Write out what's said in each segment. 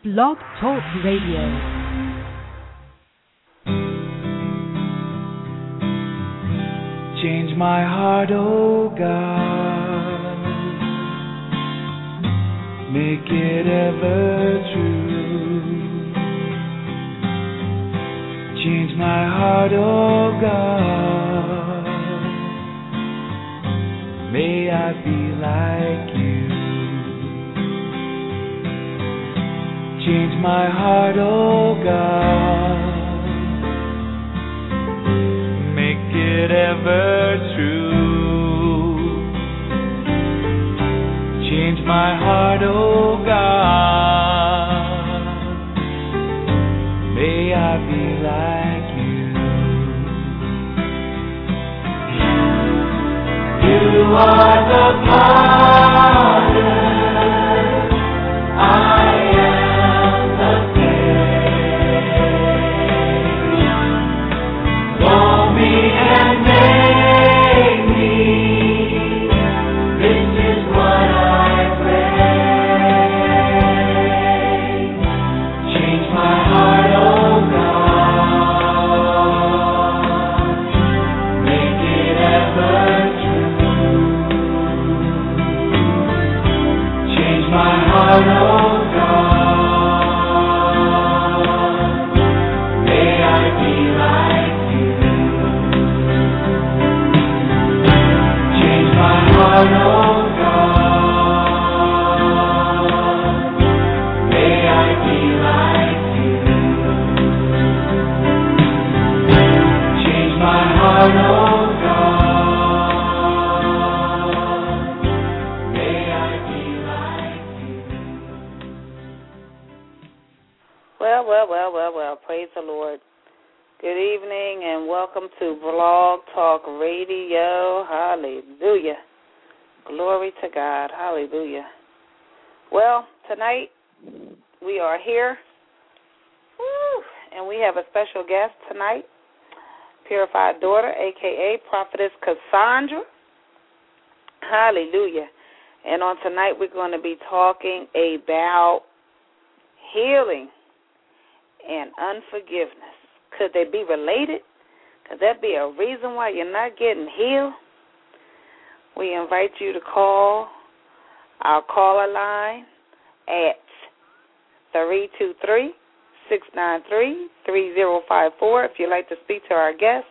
Blog Talk Radio. Change my heart, oh God, make it ever true. Change my heart, oh God, may I be like you. Change my heart, oh God, make it ever true. Change my heart, oh God, may I be like you. You are the potter, I am the clay. Mold me and make me, this is what I pray. Change my heart, oh God, make it ever true. Change my heart, oh God, may I be like you. Change my heart, oh God, may I be like you. Change my heart, oh God, may I be like you. Well, praise the Lord. Good evening and welcome to Blog Talk Radio. Hallelujah. Glory to God. Hallelujah. Well, tonight we are here, and we have a special guest tonight, Purified Daughter, a.k.a. Prophetess Cassandra. Hallelujah. And on tonight we're going to be talking about healing and unforgiveness. Could they be related? Could that be a reason why you're not getting healed? We invite you to call our caller line at 323-693-3054 if you'd like to speak to our guest.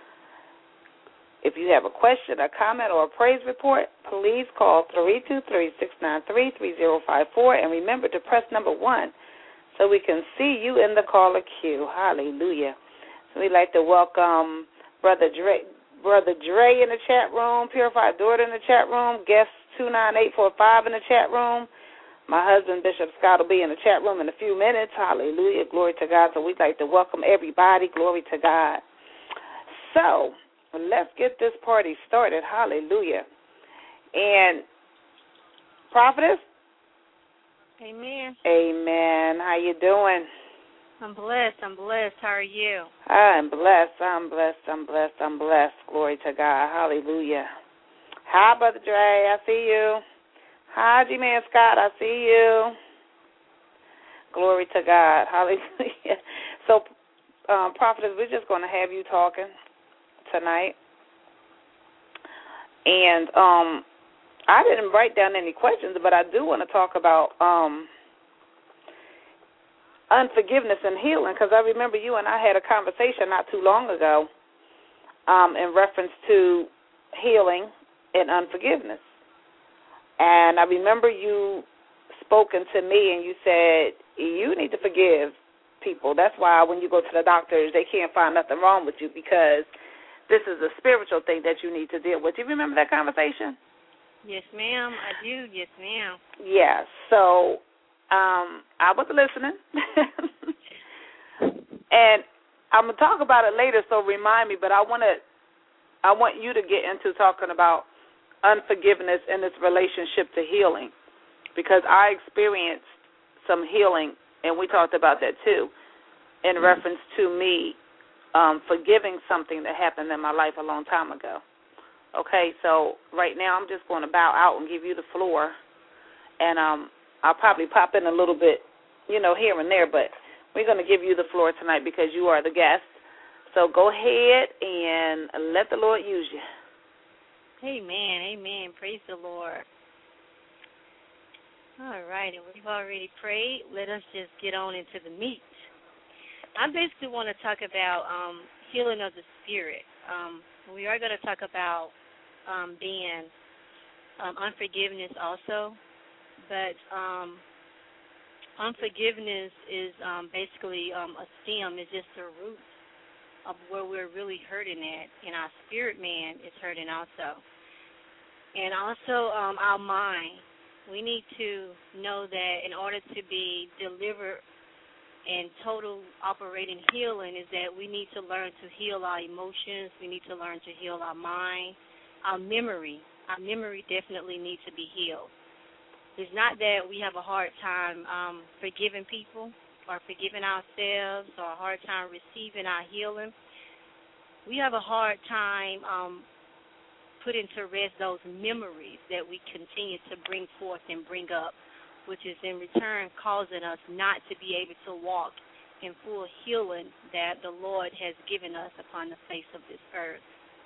If you have a question, a comment, or a praise report, please call 323-693-3054 and remember to press number 1 so we can see you in the caller queue. Hallelujah. So we'd like to welcome Brother Dre in the chat room, Purified Daughter in the chat room, guest 29845 in the chat room. My husband, Bishop Scott, will be in the chat room in a few minutes. Hallelujah. Glory to God. So we'd like to welcome everybody. Glory to God. So let's get this party started. Hallelujah. And Prophetess? Amen. Amen. How you doing? I'm blessed. How are you? I'm blessed. Glory to God. Hallelujah. Hi, Brother Dre. I see you. Hi, G-Man Scott. I see you. Glory to God. Hallelujah. So, Prophetess, we're just going to have you talking tonight. And I didn't write down any questions, but I do want to talk about unforgiveness and healing, because I remember you and I had a conversation not too long ago in reference to healing and unforgiveness. And I remember you spoken to me and you said, you need to forgive people. That's why when you go to the doctors, they can't find nothing wrong with you, because this is a spiritual thing that you need to deal with. Do you remember that conversation? Yes, ma'am, I do. Yes, ma'am. Yeah, so I was listening. And I'm going to talk about it later, so remind me, but I want you to get into talking about unforgiveness and its relationship to healing, because I experienced some healing, and we talked about that too, in reference to me forgiving something that happened in my life a long time ago. Okay, so right now I'm just going to bow out and give you the floor, and I'll probably pop in a little bit here and there, but we're going to give you the floor tonight because you are the guest. So go ahead and let the Lord use you. Amen, amen. Praise the Lord. All right, and we've already prayed. Let us just get on into the meat. I basically want to talk about healing of the spirit. We are going to talk about being unforgiveness also, but unforgiveness is basically a stem. It's just the root of where we're really hurting at, and our spirit man is hurting also. And also our mind. We need to know that in order to be delivered and total operating healing is that we need to learn to heal our emotions. We need to learn to heal our mind, our memory. Our memory definitely needs to be healed. It's not that we have a hard time forgiving people or forgiving ourselves or a hard time receiving our healing. We have a hard time putting to rest those memories that we continue to bring forth and bring up, which is in return causing us not to be able to walk in full healing that the Lord has given us upon the face of this earth.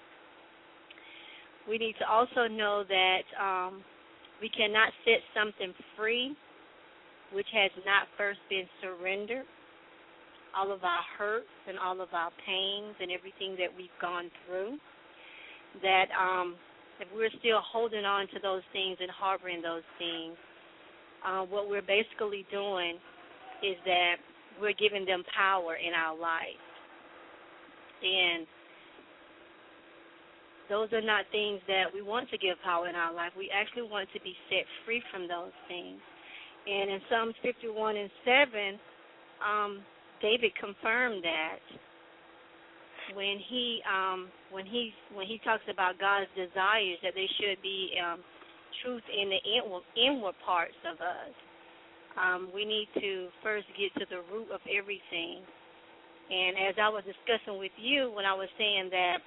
We need to also know that we cannot set something free which has not first been surrendered. All of our hurts and all of our pains and everything that we've gone through, that if we're still holding on to those things and harboring those things, what we're basically doing is that we're giving them power in our life. And those are not things that we want to give power in our life. We actually want to be set free from those things. And in Psalms 51 and 7, David confirmed that when he talks about God's desires, that there should be truth in the inward parts of us. We need to first get to the root of everything. And as I was discussing with you when I was saying that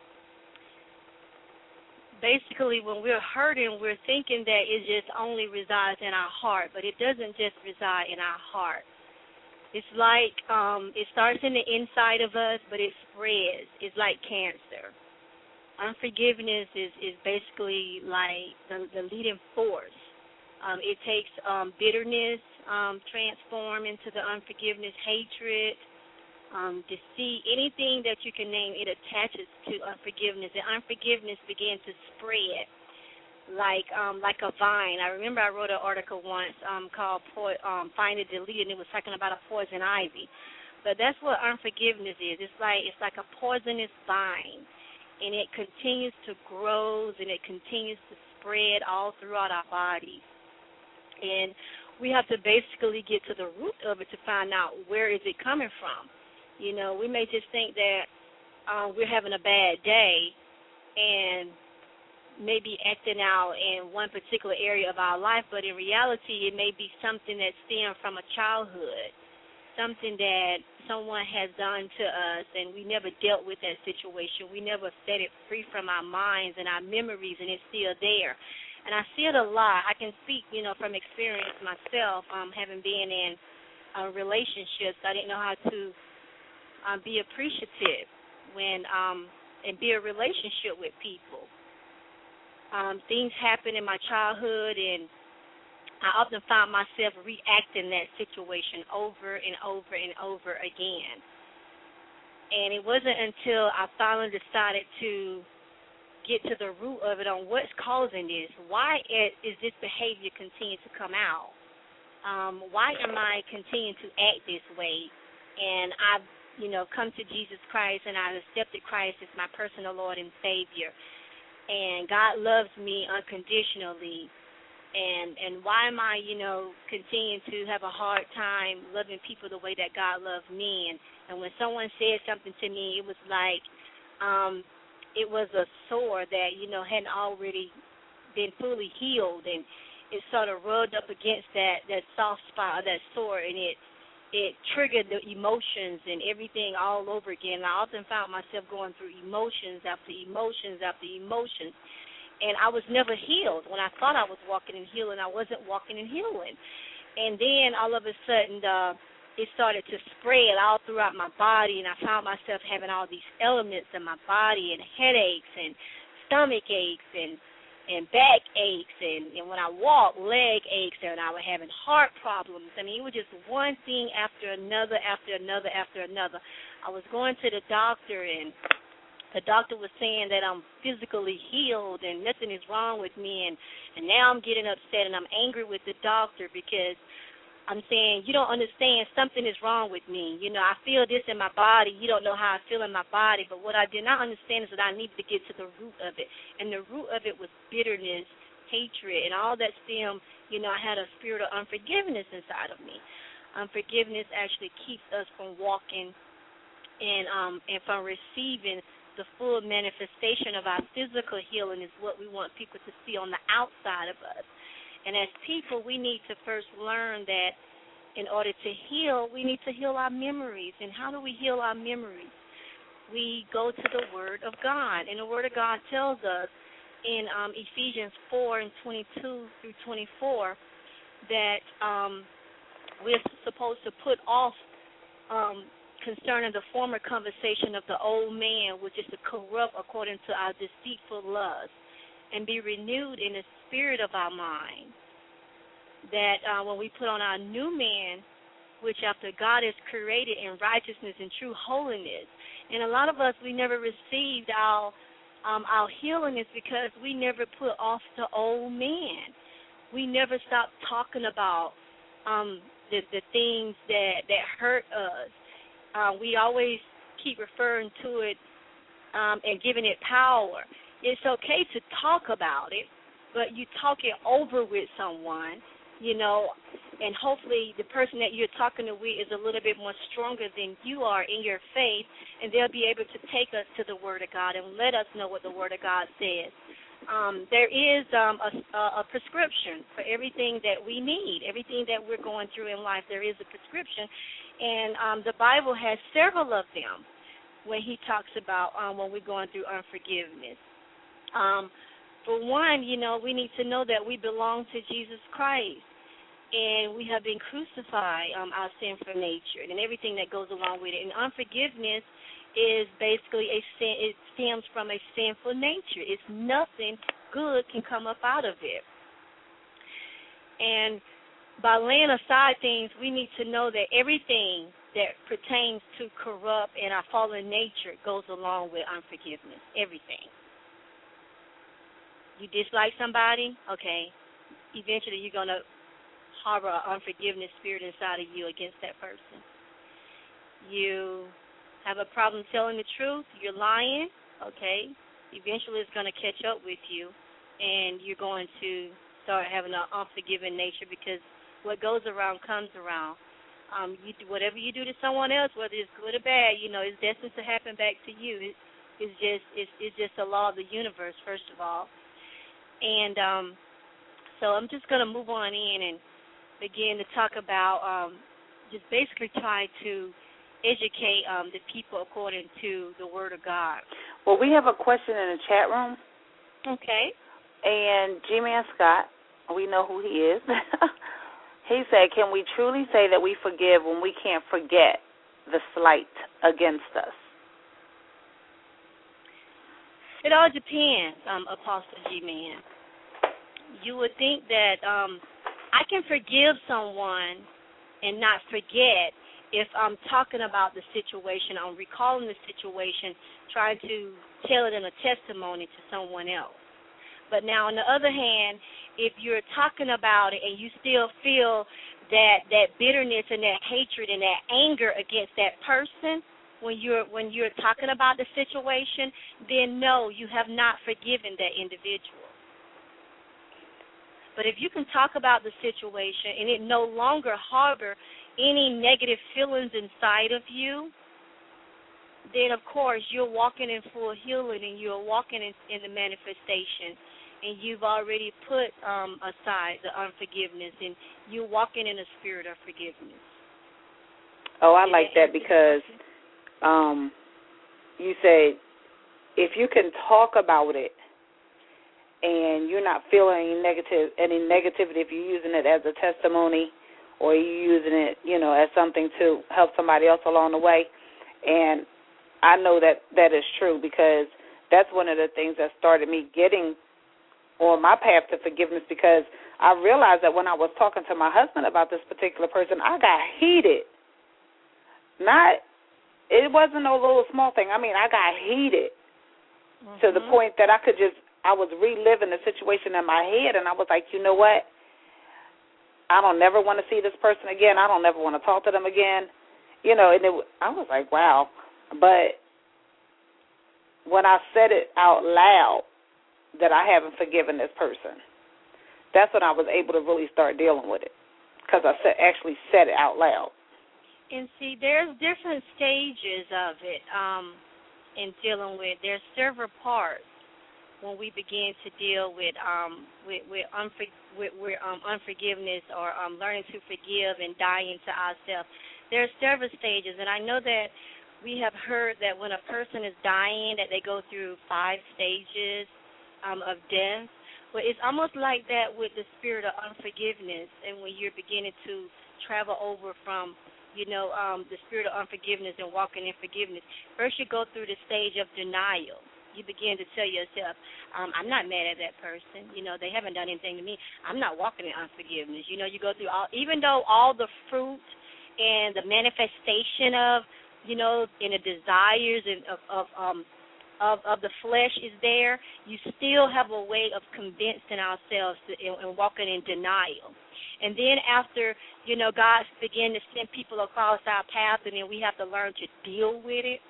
basically when we're hurting, we're thinking that it just only resides in our heart, but it doesn't just reside in our heart. It's like it starts in the inside of us, but it spreads. It's like cancer. Unforgiveness is basically like the leading force. It takes bitterness, transform into the unforgiveness, hatred, deceit, anything that you can name, it attaches to unforgiveness. And unforgiveness begins to spread like a vine. I remember I wrote an article once called Find It, Delete, and it was talking about a poison ivy. But that's what unforgiveness is. It's like a poisonous vine, and it continues to grow and it continues to spread all throughout our bodies. And we have to basically get to the root of it to find out where is it coming from. You know, we may just think that we're having a bad day and maybe acting out in one particular area of our life, but in reality it may be something that stemmed from a childhood, something that someone has done to us and we never dealt with that situation. We never set it free from our minds and our memories, and it's still there. And I see it a lot. I can speak, from experience myself, having been in relationships. I didn't know how to be appreciative when and be a relationship with people. Things happened in my childhood, and I often found myself reacting that situation over and over and over again. And it wasn't until I finally decided to get to the root of it on what's causing this. Why is this behavior continue to come out? Why am I continuing to act this way? And I've, come to Jesus Christ, and I've accepted Christ as my personal Lord and Savior. And God loves me unconditionally. And why am I, continuing to have a hard time loving people the way that God loves me? And when someone said something to me, it was like it was a sore that, hadn't already been fully healed. And it sort of rubbed up against that soft spot or that sore, and it triggered the emotions and everything all over again. And I often found myself going through emotions after emotions after emotions. And I was never healed. When I thought I was walking in healing, I wasn't walking in healing. And then all of a sudden, it started to spread all throughout my body, and I found myself having all these elements in my body, and headaches and stomach aches and back aches, and when I walked, leg aches, and I was having heart problems. I mean, it was just one thing after another, after another, after another. I was going to the doctor, and the doctor was saying that I'm physically healed and nothing is wrong with me, and now I'm getting upset, and I'm angry with the doctor because I'm saying, you don't understand, something is wrong with me. You know, I feel this in my body. You don't know how I feel in my body. But what I did not understand is that I needed to get to the root of it. And the root of it was bitterness, hatred, and all that stemmed, you know, I had a spirit of unforgiveness inside of me. Unforgiveness actually keeps us from walking and from receiving the full manifestation of our physical healing is what we want people to see on the outside of us. And as people, we need to first learn that in order to heal, we need to heal our memories. And how do we heal our memories? We go to the Word of God. And the Word of God tells us in Ephesians 4:22 through 24 that we're supposed to put off concerning the former conversation of the old man, which is to corrupt according to our deceitful lust, and be renewed in the spirit of our mind, that when we put on our new man, which after God is created in righteousness and true holiness. And a lot of us, we never received our healing is because we never put off the old man. We never stopped talking about the things that hurt us. We always keep referring to it and giving it power. It's okay to talk about it, but you talk it over with someone, you know, and hopefully the person that you're talking with is a little bit more stronger than you are in your faith, and they'll be able to take us to the Word of God and let us know what the Word of God says. There is a prescription for everything that we need, everything that we're going through in life. There is a prescription, and the Bible has several of them when he talks about when we're going through unforgiveness. For one, you know, we need to know that we belong to Jesus Christ, and we have been crucified, our sinful nature, and everything that goes along with it. And unforgiveness is basically a sin. It stems from a sinful nature. It's nothing good can come up out of it. And by laying aside things, we need to know that everything that pertains to corrupt and our fallen nature goes along with unforgiveness, everything. You dislike somebody, okay, eventually you're going to harbor an unforgiveness spirit inside of you against that person. You have a problem telling the truth, you're lying, okay, eventually it's going to catch up with you, and you're going to start having an unforgiving nature because what goes around comes around. Whatever you do to someone else, whether it's good or bad, you know, it's destined to happen back to you. It's just a law of the universe, first of all. And so I'm just going to move on in and begin to talk about just basically try to educate the people according to the Word of God. Well, we have a question in the chat room. Okay. And G-Man Scott, we know who he is. He said, can we truly say that we forgive when we can't forget the slight against us? It all depends, Apostle G-Man. You would think that I can forgive someone and not forget if I'm talking about the situation, I'm recalling the situation, trying to tell it in a testimony to someone else. But now, on the other hand, if you're talking about it and you still feel that bitterness and that hatred and that anger against that person, when you're talking about the situation, then no, you have not forgiven that individual. But if you can talk about the situation and it no longer harbor any negative feelings inside of you, then of course you're walking in full healing and you're walking in the manifestation, and you've already put aside the unforgiveness, and you're walking in a spirit of forgiveness. Oh, I like that because you said if you can talk about it and you're not feeling any negativity, if you're using it as a testimony or you using it, as something to help somebody else along the way. And I know that is true, because that's one of the things that started me getting on my path to forgiveness, because I realized that when I was talking to my husband about this particular person, I got heated. It wasn't no little small thing. I mean, I got heated to the point that I was reliving the situation in my head, and I was like, you know what? I don't never want to see this person again. I don't ever want to talk to them again. And I was like, wow. But when I said it out loud that I haven't forgiven this person, that's when I was able to really start dealing with it, because I actually said it out loud. And see, there's different stages of it in dealing with. There's several parts when we begin to deal with unforgiveness or learning to forgive and dying to ourselves. There are several stages, and I know that we have heard that when a person is dying, that they go through 5 stages of death. But it's almost like that with the spirit of unforgiveness, and when you're beginning to travel over from the spirit of unforgiveness and walking in forgiveness. First, you go through the stage of denial. You begin to tell yourself, I'm not mad at that person. They haven't done anything to me. I'm not walking in unforgiveness. You go through even though all the fruit and the manifestation of, and the desires and of the flesh is there, you still have a way of convincing ourselves and walking in denial. And then after, God begin to send people across our path, and then we have to learn to deal with it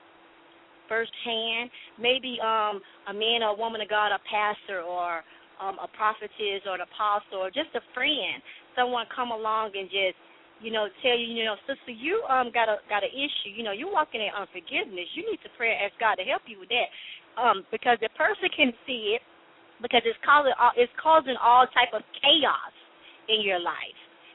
firsthand. Maybe a man or a woman of God, a pastor or a prophetess or an apostle or just a friend, someone come along and just, tell you, sister, you got an issue. You're walking in unforgiveness. You need to pray and ask God to help you with that, because the person can see it, because it's causing all type of chaos in your life.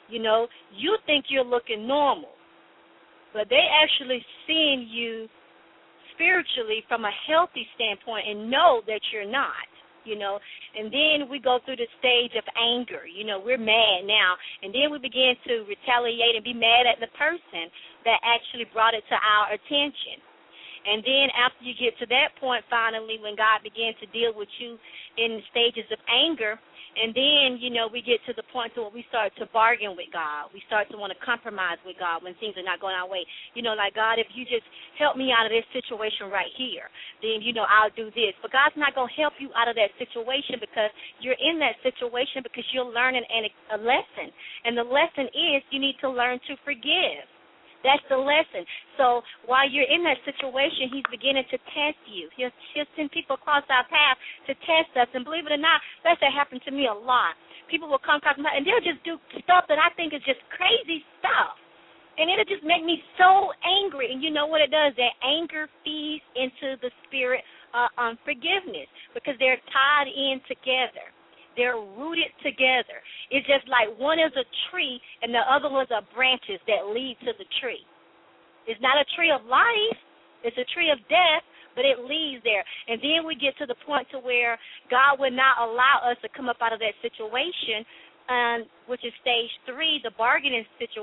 You think you're looking normal, but they actually seeing you spiritually from a healthy standpoint and know that you're not. And then we go through the stage of anger. We're mad now, and then we begin to retaliate and be mad at the person that actually brought it to our attention. And then after you get to that point, finally, when God begins to deal with you in the stages of anger, and then, we get to the point where we start to bargain with God. We start to want to compromise with God when things are not going our way. Like, God, if you just help me out of this situation right here, then, I'll do this. But God's not going to help you out of that situation, because you're in that situation because you're learning a lesson. And the lesson is you need to learn to forgive. That's the lesson. So while you're in that situation, he's beginning to test you. He'll send people across our path to test us. And believe it or not, that happened to me a lot. People will come across my, and they'll just do stuff that I think is just crazy stuff. And it'll just make me so angry. And you know what it does? That anger feeds into the spirit of unforgiveness, because they're tied in together. They're rooted together. It's just like one is a tree and the other ones are branches that lead to the tree. It's not a tree of life. It's a tree of death, but it leads there. And then we get to the point to where God would not allow us to come up out of that situation, which is stage 3, the bargaining stage,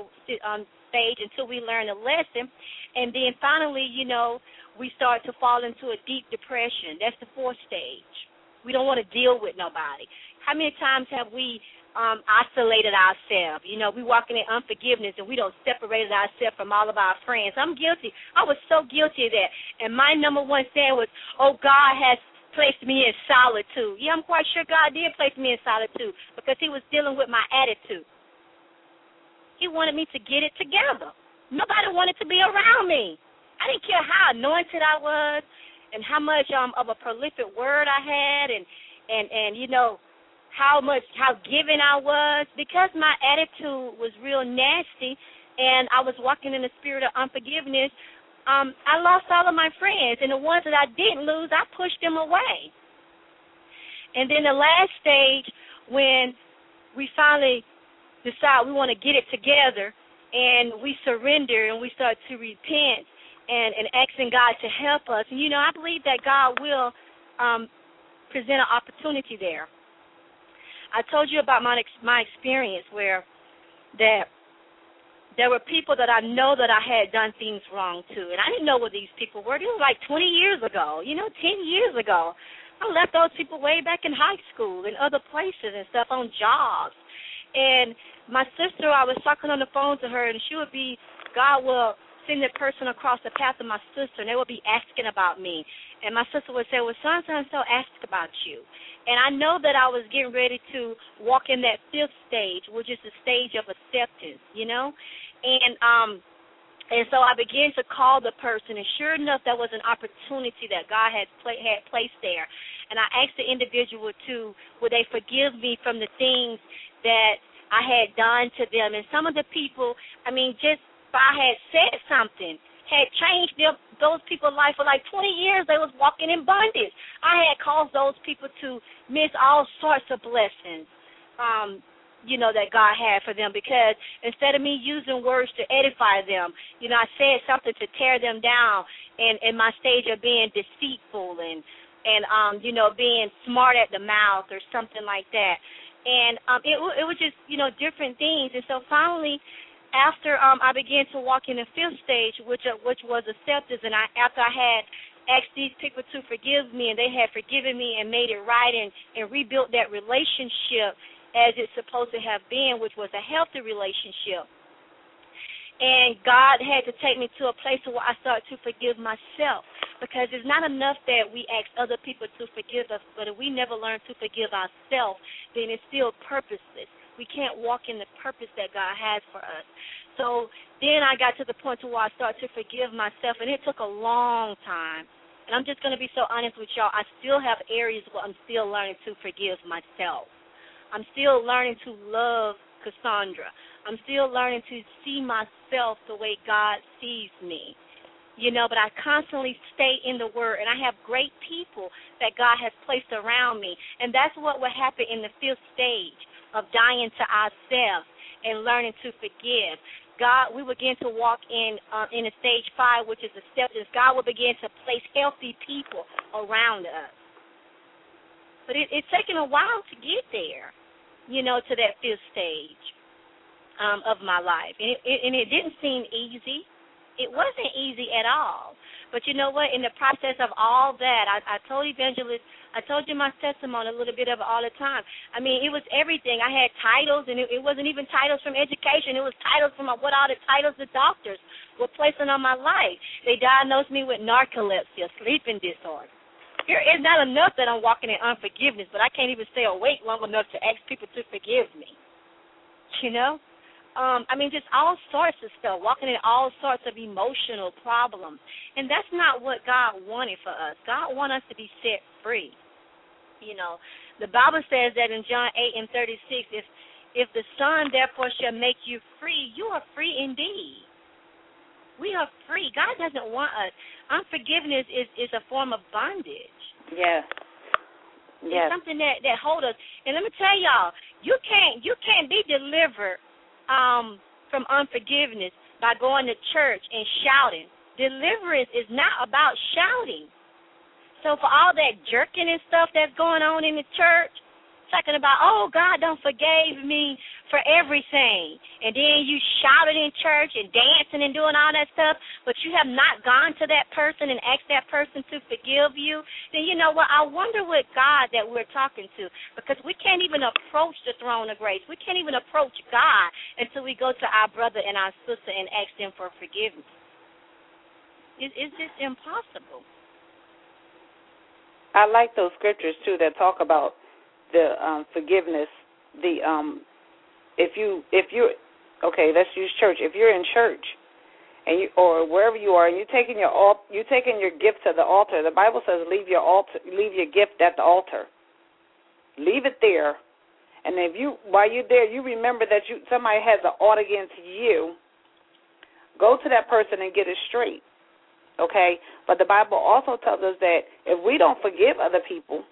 until we learn a lesson. And then finally, we start to fall into a deep depression. That's the 4th stage. We don't want to deal with nobody. How many times have we isolated ourselves? We walking in unforgiveness, and we don't separated ourselves from all of our friends. I'm guilty. I was so guilty of that. And my number one saying was, oh, God has placed me in solitude. Yeah, I'm quite sure God did place me in solitude, because he was dealing with my attitude. He wanted me to get it together. Nobody wanted to be around me. I didn't care how anointed I was and how much of a prolific word I had, and how giving I was, because my attitude was real nasty and I was walking in the spirit of unforgiveness. I lost all of my friends, and the ones that I didn't lose, I pushed them away. And then the last stage, when we finally decide we want to get it together and we surrender and we start to repent and asking God to help us. And, I believe that God will present an opportunity there. I told you about my experience where that there were people that I know that I had done things wrong to, and I didn't know what these people were. It was like 20 years ago, 10 years ago. I left those people way back in high school and other places and stuff on jobs. And my sister, I was talking on the phone to her, and she would be, God will send that person across the path of my sister, and they would be asking about me. And my sister would say, well, so-and-so asked about you. And I know that I was getting ready to walk in that fifth stage, which is the stage of acceptance, And so I began to call the person, and sure enough, that was an opportunity that God had placed there. And I asked the individual would they forgive me from the things that I had done to them. And some of the people, just if I had said something, had changed those people's life for like 20 years. They was walking in bondage. I had caused those people to miss all sorts of blessings, that God had for them, because instead of me using words to edify them, I said something to tear them down in my stage of being deceitful and being smart at the mouth or something like that. And it was just, different things. And so finally, after I began to walk in the fifth stage, which was acceptance, and after I had asked these people to forgive me, and they had forgiven me and made it right and rebuilt that relationship as it's supposed to have been, which was a healthy relationship. And God had to take me to a place where I started to forgive myself, because it's not enough that we ask other people to forgive us, but if we never learn to forgive ourselves, then it's still purposeless. We can't walk in the purpose that God has for us. So then I got to the point where I started to forgive myself, and it took a long time. And I'm just going to be so honest with y'all. I still have areas where I'm still learning to forgive myself. I'm still learning to love Cassandra. I'm still learning to see myself the way God sees me. But I constantly stay in the Word, and I have great people that God has placed around me. And that's what will happen in the fifth stage of dying to ourselves and learning to forgive. God, we begin to walk in a stage 5, which is acceptance. God will begin to place healthy people around us. But it's taken a while to get there, to that fifth stage of my life. And it didn't seem easy. It wasn't easy at all. But you know what? In the process of all that, I told Evangelist, I told you my testimony, a little bit of it all the time. It was everything. I had titles, and it wasn't even titles from education. It was titles from what all the titles the doctors were placing on my life. They diagnosed me with narcolepsy, a sleeping disorder. It's not enough that I'm walking in unforgiveness, but I can't even stay awake long enough to ask people to forgive me. Just all sorts of stuff, walking in all sorts of emotional problems. And that's not what God wanted for us. God wants us to be set free. The Bible says that in John 8:36, if the Son therefore shall make you free, you are free indeed. We are free. God doesn't want us. Unforgiveness is a form of bondage. Yes. It's something that holds us. And let me tell y'all, you can't be delivered from unforgiveness by going to church and shouting. Deliverance is not about shouting. So for all that jerking and stuff that's going on in the church, talking about, oh, God done forgave me for everything, and then you shouted in church and dancing and doing all that stuff, but you have not gone to that person and asked that person to forgive you, then you know what? I wonder what God that we're talking to, because we can't even approach the throne of grace. We can't even approach God until we go to our brother and our sister and ask them for forgiveness. It's just impossible. I like those scriptures too that talk about the forgiveness. If you're okay, let's use church. If you're in church and or wherever you are, and you're taking your gift to the altar, the Bible says leave your gift at the altar. Leave it there, and while you're there, you remember that somebody has an ought against you. Go to that person and get it straight. Okay, but the Bible also tells us that if we don't forgive other people,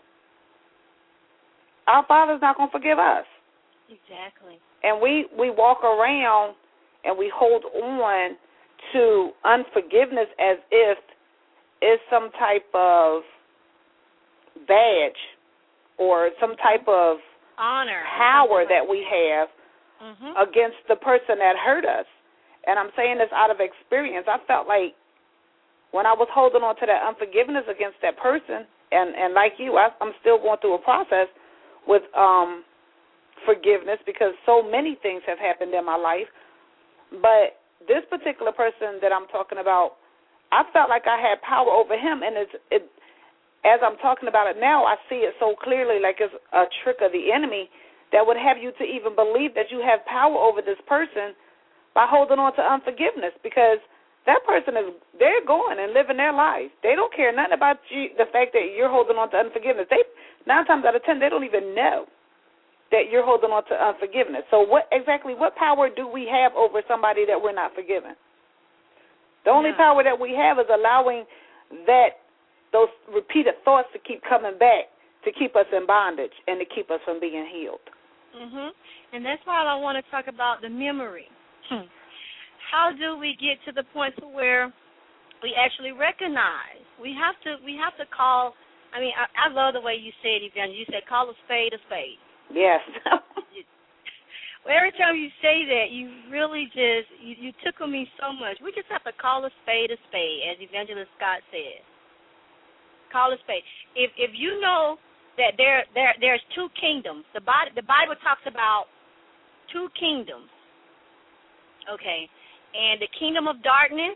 our Father's not going to forgive us. Exactly. And we walk around and we hold on to unforgiveness as if it's some type of badge or some type of honor, power that we have against the person that hurt us. And I'm saying this out of experience. I felt like when I was holding on to that unforgiveness against that person, and like you, I'm still going through a process with forgiveness because so many things have happened in my life. But this particular person that I'm talking about, I felt like I had power over him, and as I'm talking about it now, I see it so clearly like it's a trick of the enemy that would have you to even believe that you have power over this person by holding on to unforgiveness, because that person they're going and living their life. They don't care nothing about you, the fact that you're holding on to unforgiveness. 9 times out of 10, they don't even know that you're holding on to unforgiveness. So what power do we have over somebody that we're not forgiving? The only power that we have is allowing those repeated thoughts to keep coming back, to keep us in bondage and to keep us from being healed. And that's why I want to talk about the memory. How do we get to the point to where we actually recognize? We have to call. I mean, I love the way you said, Evangelist. You said call a spade a spade. Yes. Well, every time you say that, you really just you tickle me so much. We just have to call a spade, as Evangelist Scott said. Call a spade. If you know that there's 2 kingdoms, the Bible talks about 2 kingdoms. Okay, and the kingdom of darkness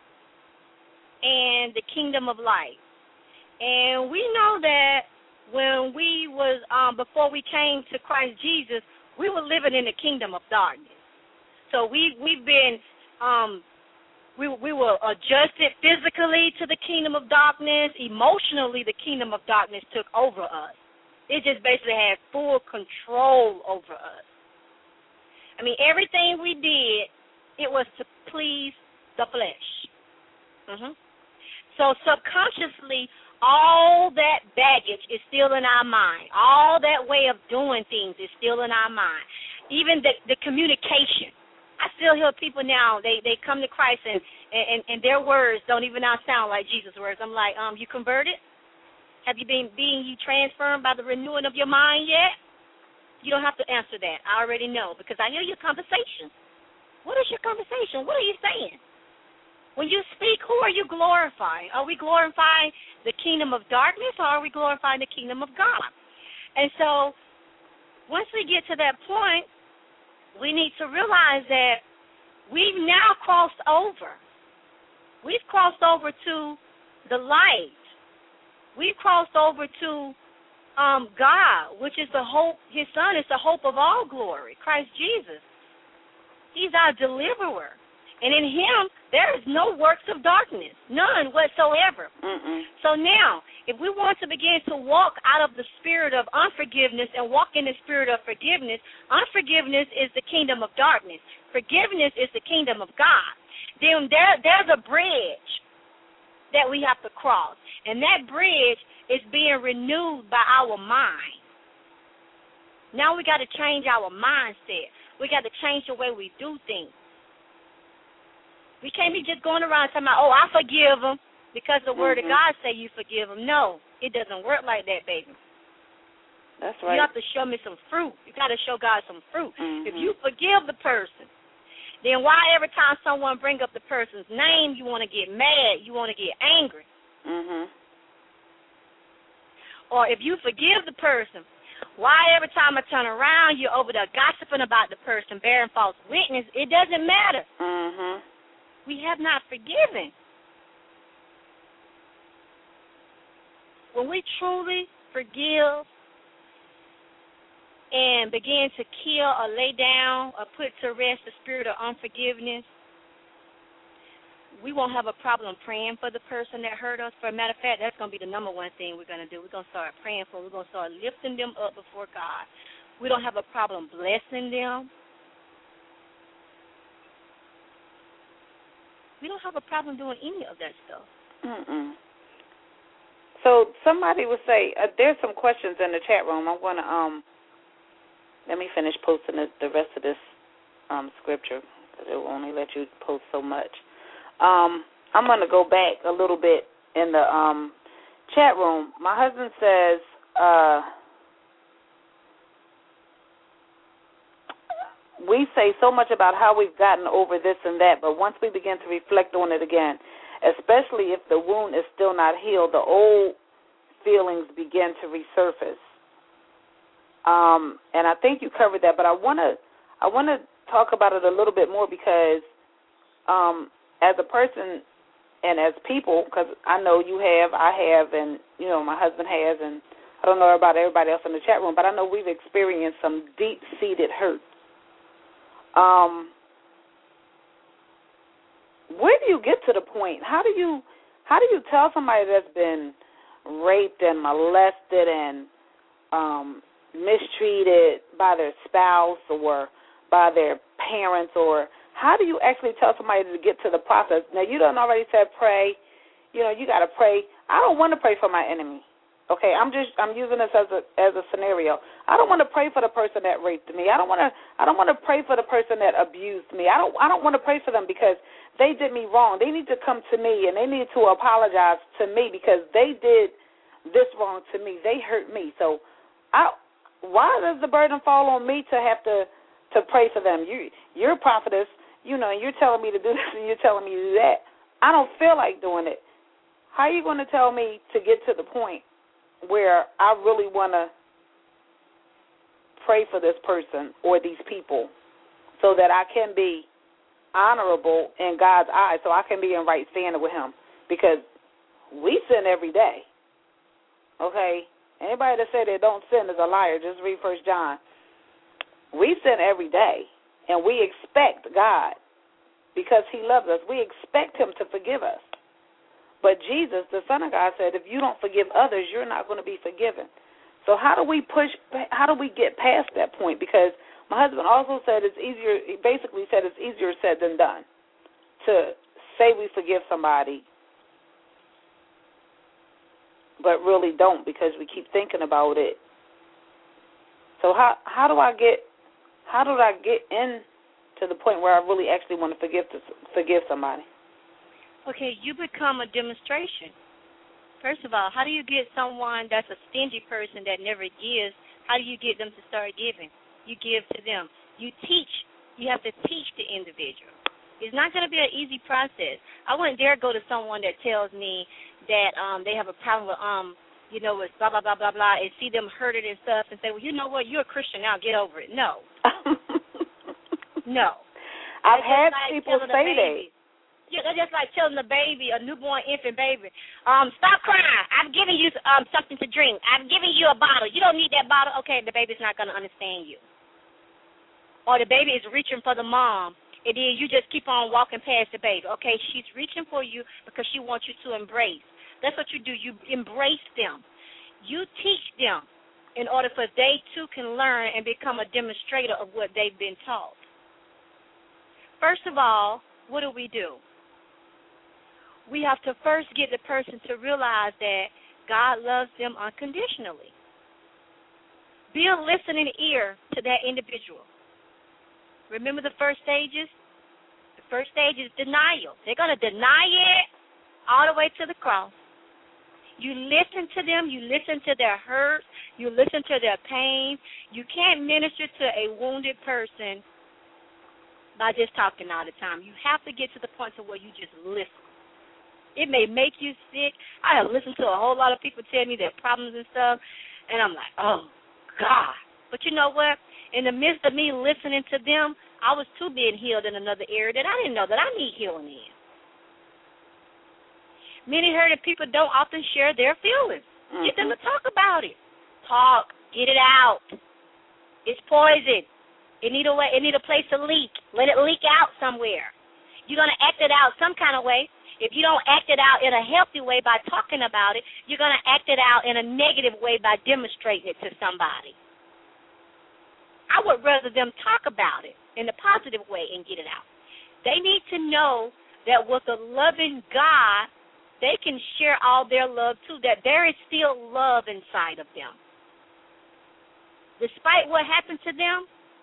and the kingdom of light. And we know that when we was before we came to Christ Jesus, we were living in the kingdom of darkness. So we've been we were adjusted physically to the kingdom of darkness. Emotionally, the kingdom of darkness took over us. It just basically had full control over us. I mean, everything we did, it was to please the flesh. So subconsciously, all that baggage is still in our mind. All that way of doing things is still in our mind. Even the communication. I still hear people now, they come to Christ and their words don't even now sound like Jesus' words. I'm like, you converted? Have you been you transformed by the renewing of your mind yet? You don't have to answer that. I already know because I hear your conversation. What is your conversation? What are you saying? When you speak, who are you glorifying? Are we glorifying the kingdom of darkness or are we glorifying the kingdom of God? And so once we get to that point, we need to realize that we've now crossed over. We've crossed over to the light. We've crossed over to God, which is the hope. His Son is the hope of all glory, Christ Jesus. He's our deliverer. And in him, there is no works of darkness, none whatsoever. So now, if we want to begin to walk out of the spirit of unforgiveness and walk in the spirit of forgiveness, unforgiveness is the kingdom of darkness. Forgiveness is the kingdom of God. Then there's a bridge that we have to cross. And that bridge is being renewed by our mind. Now we got to change our mindset. We got to change the way we do things. We can't be just going around talking about, I forgive them because the word of God say you forgive them. No, it doesn't work like that, baby. That's right. You have to show me some fruit. You got to show God some fruit. If you forgive the person, then why every time someone bring up the person's name, you want to get mad, you want to get angry? Or if you forgive the person, why every time I turn around, you're over there gossiping about the person, bearing false witness? It doesn't matter. We have not forgiven. When we truly forgive and begin to kill or lay down or put to rest the spirit of unforgiveness, we won't have a problem praying for the person that hurt us. For a matter of fact, that's going to be the number one thing we're going to do. We're going to start praying for them. We're going to start lifting them up before God. We don't have a problem blessing them. We don't have a problem doing any of that stuff. So somebody would say, there's some questions in the chat room. I want to, let me finish posting the rest of this scripture, because it will only let you post so much. I'm going to go back a little bit in the chat room. My husband says, we say so much about how we've gotten over this and that, but once we begin to reflect on it again, especially if the wound is still not healed, the old feelings begin to resurface. And I think you covered that, but I want to talk about it a little bit more because as a person and as people, because I know you have, I have, and, you know, my husband has, and I don't know about everybody else in the chat room, but I know we've experienced some deep-seated hurt. Where do you get to the point? How do you tell somebody that's been raped and molested and mistreated by their spouse or by their parents, or how do you actually tell somebody to get to the process? Now, you done already said pray. You know, you got to pray. I don't want to pray for my enemy. Okay, I'm using this as a scenario. I don't want to pray for the person that raped me. I don't want to pray for the person that abused me. I don't want to pray for them because they did me wrong. They need to come to me and they need to apologize to me because they did this wrong to me. They hurt me. So why does the burden fall on me to have to pray for them? You're a prophetess, you know, and you're telling me to do this and you're telling me to do that. I don't feel like doing it. How are you going to tell me to get to the point where I really want to pray for this person or these people so that I can be honorable in God's eyes, so I can be in right standing with him? Because we sin every day, okay? Anybody that say they don't sin is a liar. Just read 1 John. We sin every day, and we expect God, because he loves us, we expect him to forgive us. But Jesus, the Son of God, said, if you don't forgive others, you're not going to be forgiven. So how do we get past that point? Because my husband also said he basically said it's easier said than done to say we forgive somebody, but really don't because we keep thinking about it. So how do I get in to the point where I really actually want to forgive somebody? Okay, you become a demonstration. First of all, how do you get someone that's a stingy person that never gives, how do you get them to start giving? You give to them. You teach. You have to teach the individual. It's not going to be an easy process. I wouldn't dare go to someone that tells me that they have a problem with, with blah, blah, blah, blah, blah, and see them hurted and stuff and say, well, you know what, you're a Christian now, get over it. No. No. I've had people say that. Yeah, they're just like telling a baby, a newborn infant baby, stop crying. I've given you something to drink. I've given you a bottle. You don't need that bottle. Okay, the baby's not going to understand you. Or the baby is reaching for the mom, and then you just keep on walking past the baby. Okay, she's reaching for you because she wants you to embrace. That's what you do. You embrace them. You teach them in order for they, too, can learn and become a demonstrator of what they've been taught. First of all, what do? We have to first get the person to realize that God loves them unconditionally. Be a listening ear to that individual. Remember the first stages? The first stage is denial. They're going to deny it all the way to the cross. You listen to them. You listen to their hurt. You listen to their pain. You can't minister to a wounded person by just talking all the time. You have to get to the point to where you just listen. It may make you sick. I have listened to a whole lot of people tell me their problems and stuff, and I'm like, oh, God. But you know what? In the midst of me listening to them, I was too being healed in another area that I didn't know that I need healing in. Many hurting people don't often share their feelings. Mm-hmm. Get them to talk about it. Talk. Get it out. It's poison. It need a place to leak. Let it leak out somewhere. You're going to act it out some kind of way. If you don't act it out in a healthy way by talking about it, you're going to act it out in a negative way by demonstrating it to somebody. I would rather them talk about it in a positive way and get it out. They need to know that with a loving God, they can share all their love too, that there is still love inside of them. Despite what happened to them,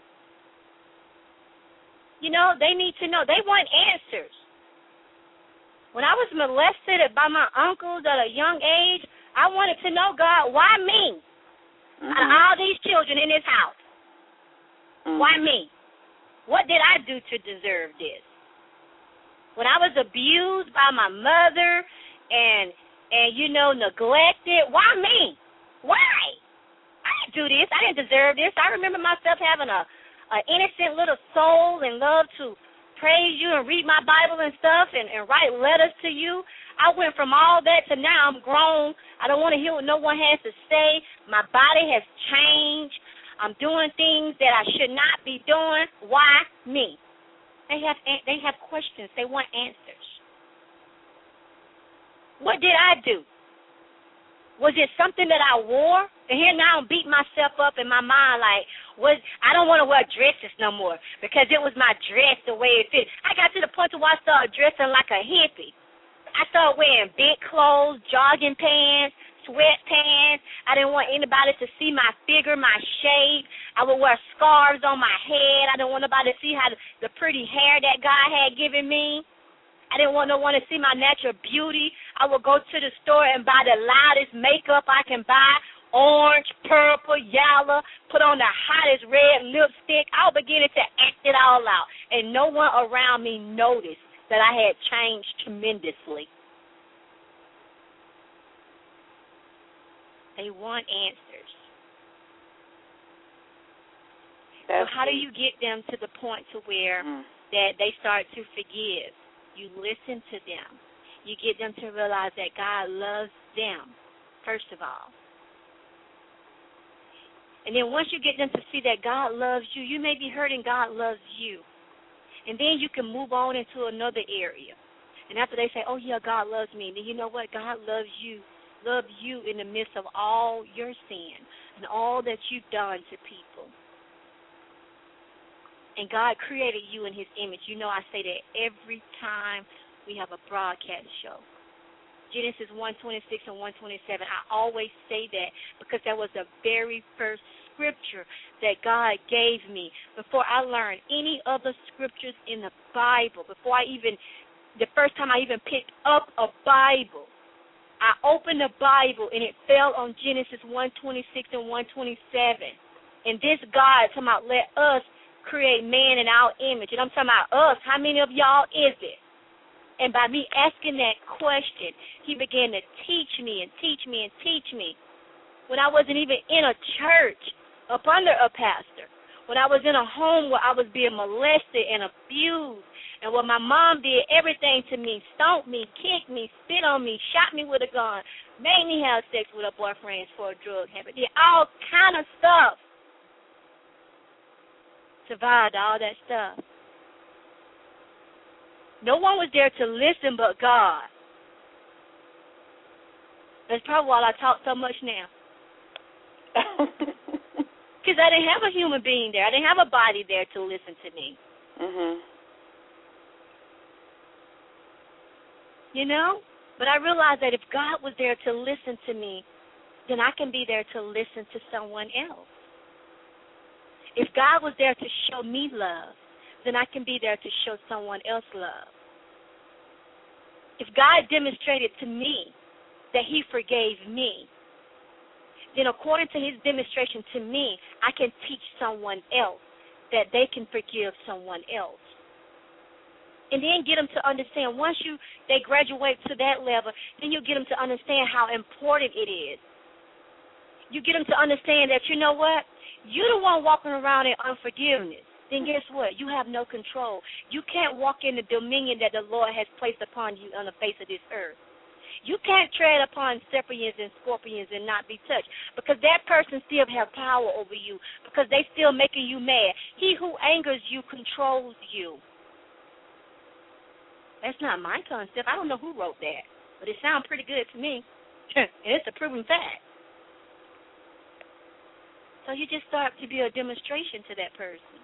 they need to know. They want answers. When I was molested by my uncles at a young age, I wanted to know, God, why me? Mm-hmm. Out of all these children in this house, mm-hmm. Why me? What did I do to deserve this? When I was abused by my mother and neglected, why me? Why? I didn't do this. I didn't deserve this. I remember myself having a innocent little soul and love to praise you and read my Bible and stuff and write letters to you. I went from all that to now I'm grown. I don't want to hear what no one has to say. My body has changed. I'm doing things that I should not be doing. Why me? They have questions. They want answers. What did I do? Was it something that I wore? And here now I'm beating myself up in my mind like, I don't want to wear dresses no more because it was my dress the way it fit. I got to the point where I started dressing like a hippie. I started wearing big clothes, jogging pants, sweatpants. I didn't want anybody to see my figure, my shape. I would wear scarves on my head. I didn't want nobody to see how the pretty hair that God had given me. I didn't want no one to see my natural beauty. I would go to the store and buy the loudest makeup I can buy, orange, purple, yellow, put on the hottest red lipstick. I was beginning to act it all out, and no one around me noticed that I had changed tremendously. They want answers. So how do you get them to the point to where that they start to forgive? You listen to them. You get them to realize that God loves them, first of all. And then once you get them to see that God loves you, you may be hurting, God loves you. And then you can move on into another area. And after they say, oh, yeah, God loves me, then you know what? God loves you in the midst of all your sin and all that you've done to people. And God created you in his image. You know I say that every time we have a broadcast show. Genesis 1:26 and 1:27. I always say that because that was the very first scripture that God gave me before I learned any other scriptures in the Bible. The first time I even picked up a Bible, I opened the Bible and it fell on Genesis 1:26 and 1:27. And this God talking about let us create man in our image. And I'm talking about us. How many of y'all is it? And by me asking that question, he began to teach me and teach me and teach me. When I wasn't even in a church up under a pastor. When I was in a home where I was being molested and abused. And when my mom did everything to me, stomped me, kicked me, spit on me, shot me with a gun, made me have sex with her boyfriends for a drug habit. Did all kind of stuff. Survived all that stuff. No one was there to listen but God. That's probably why I talk so much now. Because I didn't have a human being there. I didn't have a body there to listen to me. You know? But I realized that if God was there to listen to me, then I can be there to listen to someone else. If God was there to show me love, then I can be there to show someone else love. If God demonstrated to me that he forgave me, then according to his demonstration to me, I can teach someone else that they can forgive someone else. And then get them to understand, once they graduate to that level, then you get them to understand how important it is. You get them to understand that, you know what? You're the one walking around in unforgiveness. Then guess what? You have no control. You can't walk in the dominion that the Lord has placed upon you on the face of this earth. You can't tread upon serpents and scorpions and not be touched because that person still has power over you because they still making you mad. He who angers you controls you. That's not my concept. I don't know who wrote that, but it sounds pretty good to me. And it's a proven fact. So you just start to be a demonstration to that person.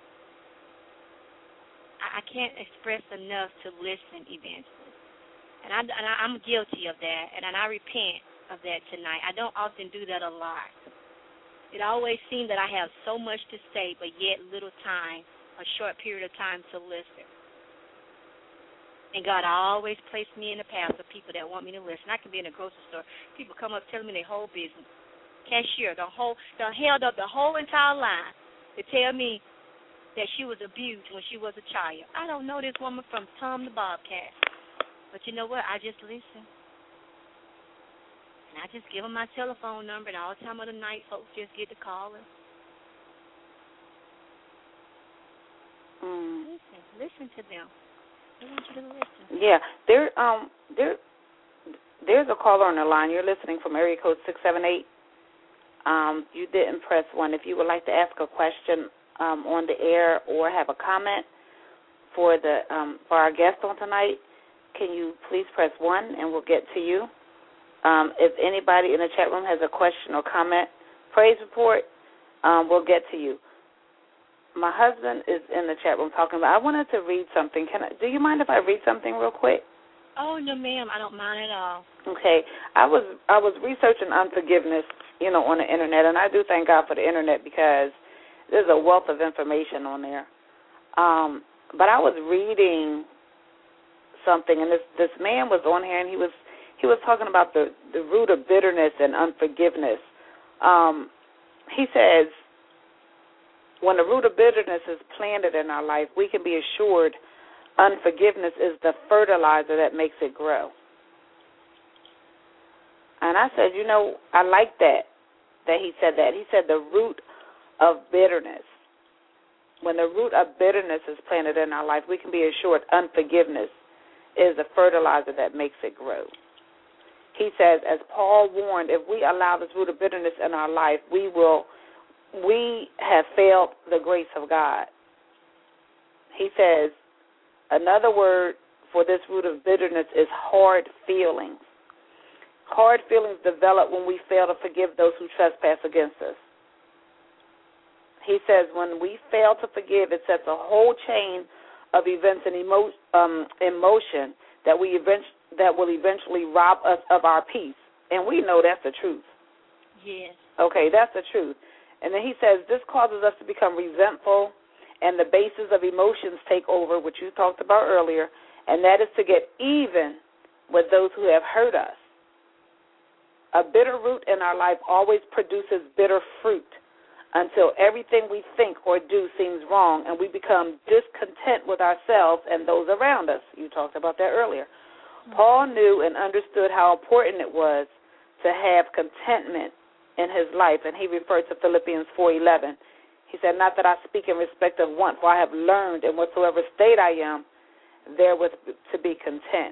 I can't express enough to listen, Evangelist. And I'm guilty of that, and I repent of that tonight. I don't often do that a lot. It always seems that I have so much to say, but yet little time, a short period of time to listen. And God always placed me in the path of people that want me to listen. I can be in a grocery store. People come up telling me their whole business. Cashier, held up the whole entire line to tell me that she was abused when she was a child. I don't know this woman from Tom the Bobcat. But you know what? I just listen. And I just give them my telephone number, and all time of the night, folks just get to calling. Listen to them. I want you to listen. Yeah, there's a caller on the line. You're listening from area code 678. You didn't press 1. If you would like to ask a question on the air or have a comment for our guest on tonight, can you please press 1 and we'll get to you. If anybody in the chat room has a question or comment, praise report, we'll get to you. My husband is in the chat room talking about, I wanted to read something. Do you mind if I read something real quick? Oh, no, ma'am. I don't mind at all. Okay. I was researching unforgiveness, on the Internet, and I do thank God for the Internet because there's a wealth of information on there. But I was reading something, and this man was on here, and he was talking about the root of bitterness and unforgiveness. He says, when the root of bitterness is planted in our life, we can be assured unforgiveness is the fertilizer that makes it grow. And I said, I like that he said that. He said the root of bitterness. When the root of bitterness is planted in our life, we can be assured unforgiveness is the fertilizer that makes it grow. He says, as Paul warned, if we allow this root of bitterness in our life, we have failed the grace of God. He says, another word for this root of bitterness is hard feelings. Hard feelings develop when we fail to forgive those who trespass against us. He says when we fail to forgive, it sets a whole chain of events and emotion that will eventually rob us of our peace. And we know that's the truth. Yes. Okay, that's the truth. And then he says this causes us to become resentful, and the basis of emotions take over, which you talked about earlier, and that is to get even with those who have hurt us. A bitter root in our life always produces bitter fruit until everything we think or do seems wrong, and we become discontent with ourselves and those around us. You talked about that earlier. Mm-hmm. Paul knew and understood how important it was to have contentment in his life, and he referred to Philippians 4:11. He said, not that I speak in respect of want, for I have learned in whatsoever state I am, therewith to be content.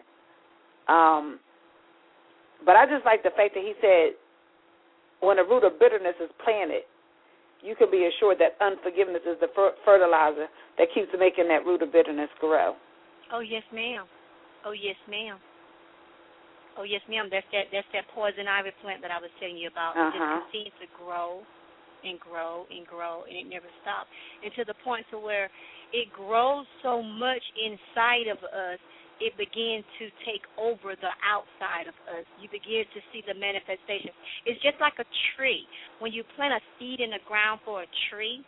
But I just like the fact that he said, when a root of bitterness is planted, you can be assured that unforgiveness is the fertilizer that keeps making that root of bitterness grow. Oh, yes, ma'am. Oh, yes, ma'am. Oh, yes, ma'am. That's that poison ivy plant that I was telling you about. It just continues to grow and grow and grow, and it never stops. And to the point to where it grows so much inside of us, it begins to take over the outside of us. You begin to see the manifestation. It's just like a tree. When you plant a seed in the ground for a tree,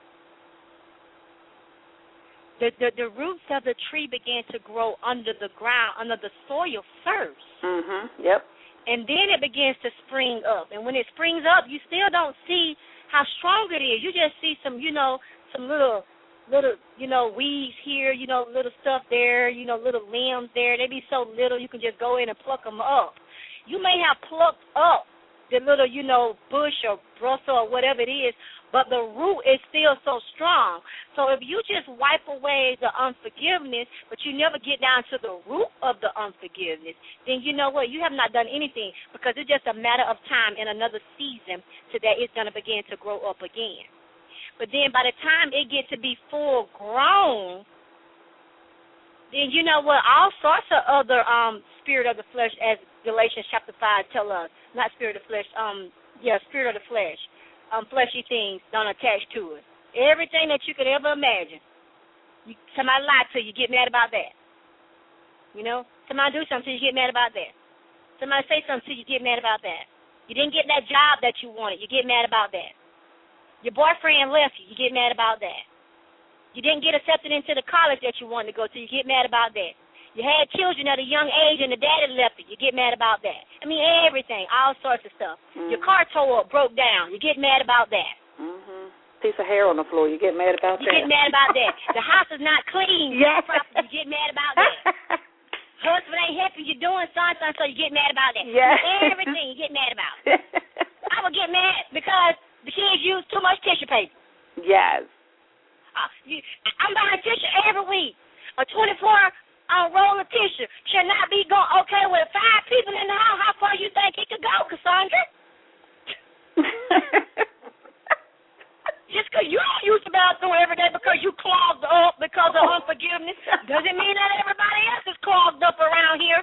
the roots of the tree begin to grow under the ground, under the soil first. Yep. And then it begins to spring up. And when it springs up, you still don't see how strong it is. You just see some little, weeds here, little stuff there, little limbs there. They be so little you can just go in and pluck them up. You may have plucked up the little, bush or brussel or whatever it is, but the root is still so strong. So if you just wipe away the unforgiveness, but you never get down to the root of the unforgiveness, then you know what? You have not done anything, because it's just a matter of time in another season so that it's going to begin to grow up again. But then by the time it gets to be full grown, then you know what? All sorts of other spirit of the flesh, as Galatians chapter 5 tell us, not spirit of the flesh, spirit of the flesh. Fleshy things don't attach to it. Everything that you could ever imagine. Somebody lied to you, get mad about that. Somebody do something to you, get mad about that. Somebody say something to you, get mad about that. You didn't get that job that you wanted, you get mad about that. Your boyfriend left you, you get mad about that. You didn't get accepted into the college that you wanted to go to, you get mad about that. You had children at a young age and the daddy left you. You get mad about that. I mean, everything, all sorts of stuff. Your car tore up, broke down. You get mad about that. piece of hair on the floor. You get mad about that? You get mad about that. The house is not clean. Yes. You get mad about that. Husband ain't helping you doing something, so you get mad about that. Yes. Everything you get mad about. I would get mad because the kids use too much tissue paper. Yes. I'm buying tissue every week. A 24 roll of tissue should not be going, okay, with 5 people in the house, how far you think it could go, Cassandra? Just because you don't use the bathroom every day because you clogged up because of unforgiveness doesn't mean that everybody else is clogged up around here.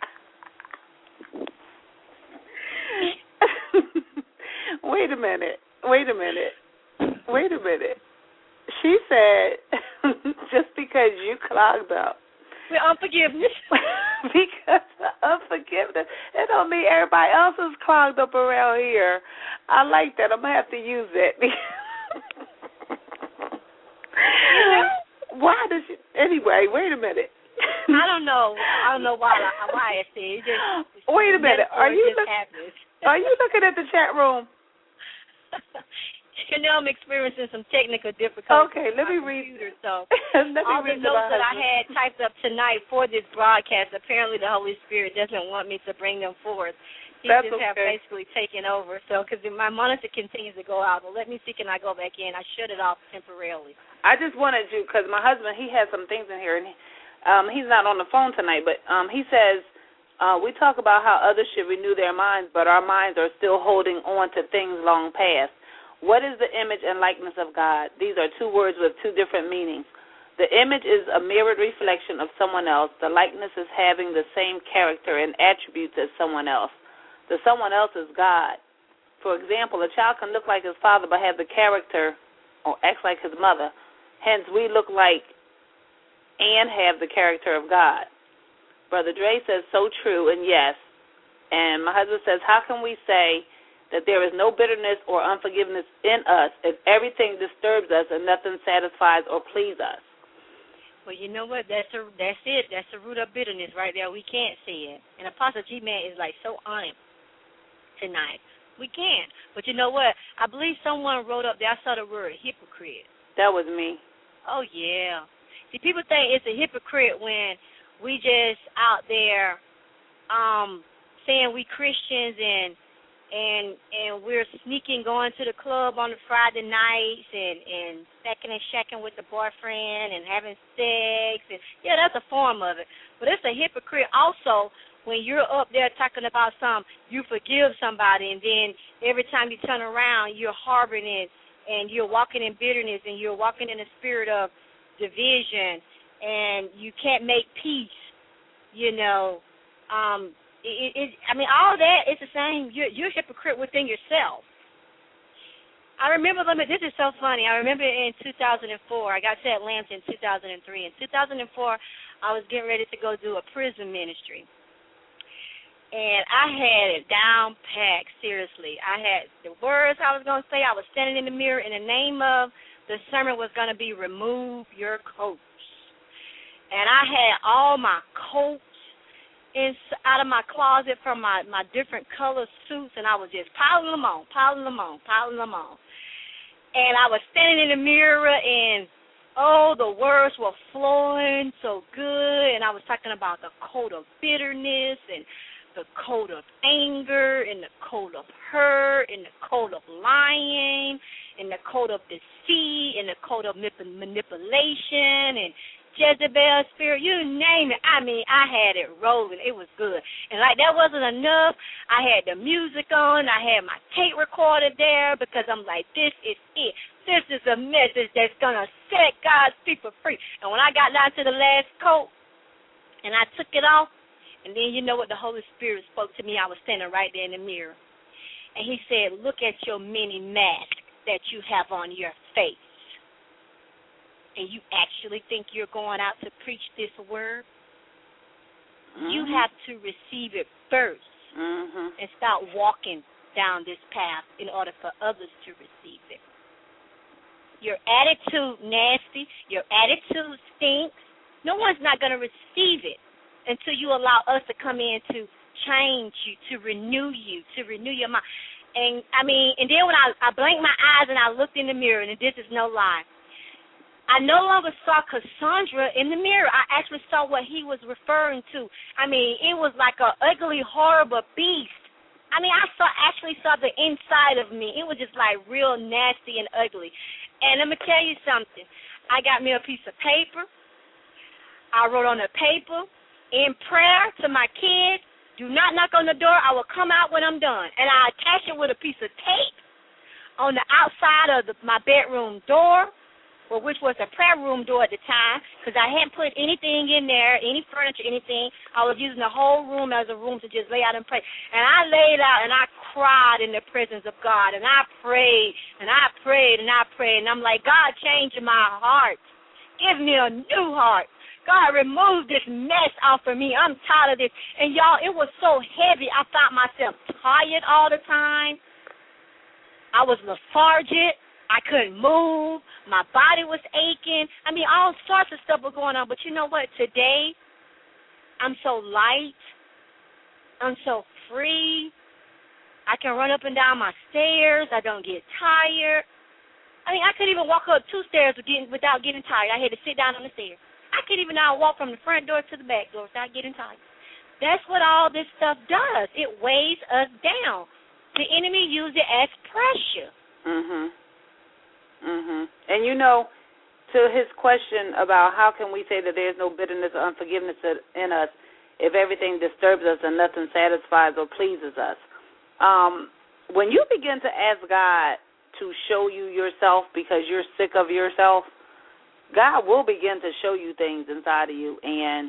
Wait a minute. She said just because you clogged up. With unforgiveness. Because of unforgiveness. It don't mean everybody else is clogged up around here. I like that. I'm going to have to use it. Why does she? Anyway, wait a minute. I don't know why it's there. Wait a minute. Are you looking at the chat room? You know I'm experiencing some technical difficulties. Okay, let me read. So all the notes that I had typed up tonight for this broadcast, apparently the Holy Spirit doesn't want me to bring them forth. He That's just okay. have basically taken over. So because my monitor continues to go out, but let me see, can I go back in? I shut it off temporarily. I just wanted you, because my husband, he has some things in here, and he's not on the phone tonight, but he says, we talk about how others should renew their minds, but our minds are still holding on to things long past. What is the image and likeness of God? These are 2 words with 2 different meanings. The image is a mirrored reflection of someone else. The likeness is having the same character and attributes as someone else. The someone else is God. For example, a child can look like his father but have the character or act like his mother. Hence, we look like and have the character of God. Brother Dre says, so true, and yes. And my husband says, how can we say that there is no bitterness or unforgiveness in us if everything disturbs us and nothing satisfies or pleases us? Well, you know what? That's it. That's the root of bitterness right there. We can't see it. And Apostle G-Man is like so on it tonight. We can't. But you know what? I believe someone wrote up there, I saw the word hypocrite. That was me. Oh, yeah. See, people think it's a hypocrite when we just out there saying we Christians and we're sneaking going to the club on the Friday nights and stacking and shacking with the boyfriend and having sex. And yeah, that's a form of it. But it's a hypocrite also when you're up there talking about you forgive somebody, and then every time you turn around, you're harboring it, and you're walking in bitterness, and you're walking in a spirit of division, and you can't make peace, you know. All that is the same. You're a hypocrite within yourself. I remember, this is so funny. I remember in 2004, I got to Atlanta in 2003. In 2004, I was getting ready to go do a prison ministry. And I had it down packed, seriously. I had the words I was going to say. I was standing in the mirror, and the name of the sermon was going to be Remove Your Coats. And I had all my coats out of my closet from my different color suits, and I was just piling them on. And I was standing in the mirror, and, the words were flowing so good, and I was talking about the coat of bitterness and the coat of anger and the coat of hurt and the coat of lying and the coat of deceit and the coat of manipulation and Jezebel spirit, you name it. I had it rolling. It was good. And like that wasn't enough, I had the music on. I had my tape recorder there because I'm like, this is it. This is a message that's going to set God's people free. And when I got down to the last coat and I took it off, and then you know what? The Holy Spirit spoke to me. I was standing right there in the mirror. And he said, look at your many masks that you have on your face. And you actually think you're going out to preach this word? Mm-hmm. You have to receive it first and start walking down this path in order for others to receive it. Your attitude nasty. Your attitude stinks. No one's not going to receive it until you allow us to come in to change you, to renew your mind. And then when I blinked my eyes and I looked in the mirror, and this is no lie, I no longer saw Cassandra in the mirror. I actually saw what he was referring to. It was like an ugly, horrible beast. I actually saw the inside of me. It was just like real nasty and ugly. And let me tell you something. I got me a piece of paper. I wrote on the paper, in prayer to my kids, do not knock on the door. I will come out when I'm done. And I attached it with a piece of tape on the outside of my bedroom door, which was a prayer room door at the time, because I hadn't put anything in there, any furniture, anything. I was using the whole room as a room to just lay out and pray. And I laid out and I cried in the presence of God, and I prayed, and I prayed, and I prayed. And I'm like, God, change my heart. Give me a new heart. God, remove this mess off of me. I'm tired of this. And, y'all, it was so heavy. I found myself tired all the time. I was lethargic. I couldn't move. My body was aching. All sorts of stuff was going on. But you know what? Today, I'm so light. I'm so free. I can run up and down my stairs. I don't get tired. I couldn't even walk up 2 stairs without getting tired. I had to sit down on the stairs. I can't even now walk from the front door to the back door without getting tired. That's what all this stuff does. It weighs us down. The enemy uses it as pressure. And to his question about how can we say that there's no bitterness or unforgiveness in us if everything disturbs us and nothing satisfies or pleases us. When you begin to ask God to show you yourself because you're sick of yourself, God will begin to show you things inside of you. And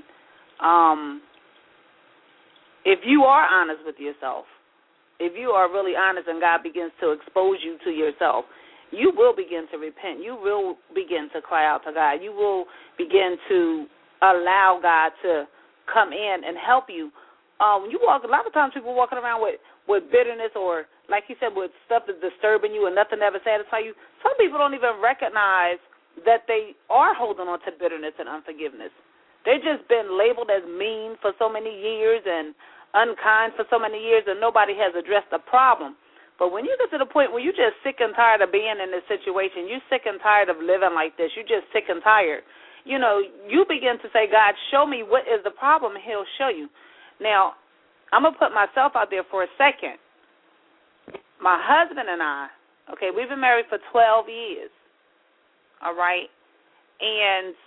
if you are honest with yourself, if you are really honest and God begins to expose you to yourself, you will begin to repent. You will begin to cry out to God. You will begin to allow God to come in and help you. When you walk, a lot of times people walking around with bitterness or, like you said, with stuff that's disturbing you and nothing ever satisfies you. Some people don't even recognize that they are holding on to bitterness and unforgiveness. They've just been labeled as mean for so many years and unkind for so many years, and nobody has addressed the problem. But when you get to the point where you're just sick and tired of being in this situation, you're sick and tired of living like this, you're just sick and tired, you begin to say, God, show me what is the problem, and he'll show you. Now, I'm going to put myself out there for a second. My husband and I, we've been married for 12 years, all right? And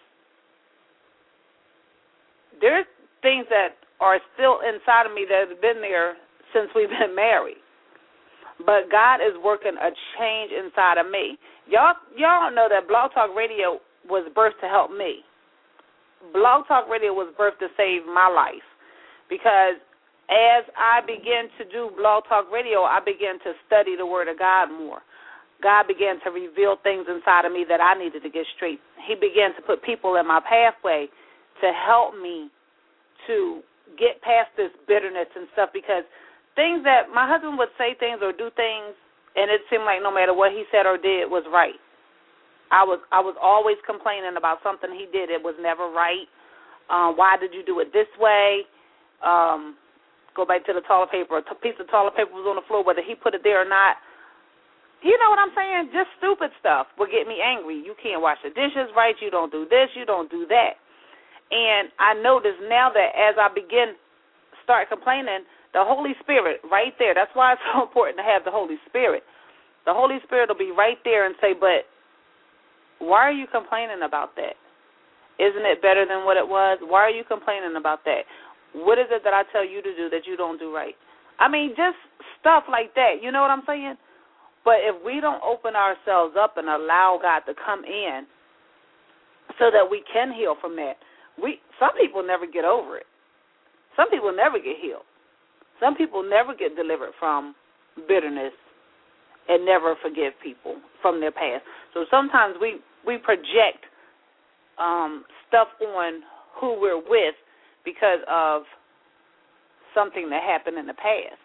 there's things that are still inside of me that have been there since we've been married. But God is working a change inside of me. Y'all don't know that Blog Talk Radio was birthed to help me. Blog Talk Radio was birthed to save my life. Because as I began to do Blog Talk Radio, I began to study the Word of God more. God began to reveal things inside of me that I needed to get straight. He began to put people in my pathway to help me to get past this bitterness and stuff, because things that my husband would say things or do things, and it seemed like no matter what he said or did was right. I was always complaining about something he did. It was never right. Why did you do it this way? Go back to the toilet paper. A piece of toilet paper was on the floor, whether he put it there or not. You know what I'm saying? Just stupid stuff would get me angry. You can't wash the dishes right. You don't do this. You don't do that. And I notice now that as I start complaining, the Holy Spirit right there, that's why it's so important to have the Holy Spirit. The Holy Spirit will be right there and say, but why are you complaining about that? Isn't it better than what it was? Why are you complaining about that? What is it that I tell you to do that you don't do right? Just stuff like that. You know what I'm saying? But if we don't open ourselves up and allow God to come in so that we can heal from that, some people never get over it. Some people never get healed. Some people never get delivered from bitterness and never forgive people from their past. So sometimes we project stuff on who we're with because of something that happened in the past.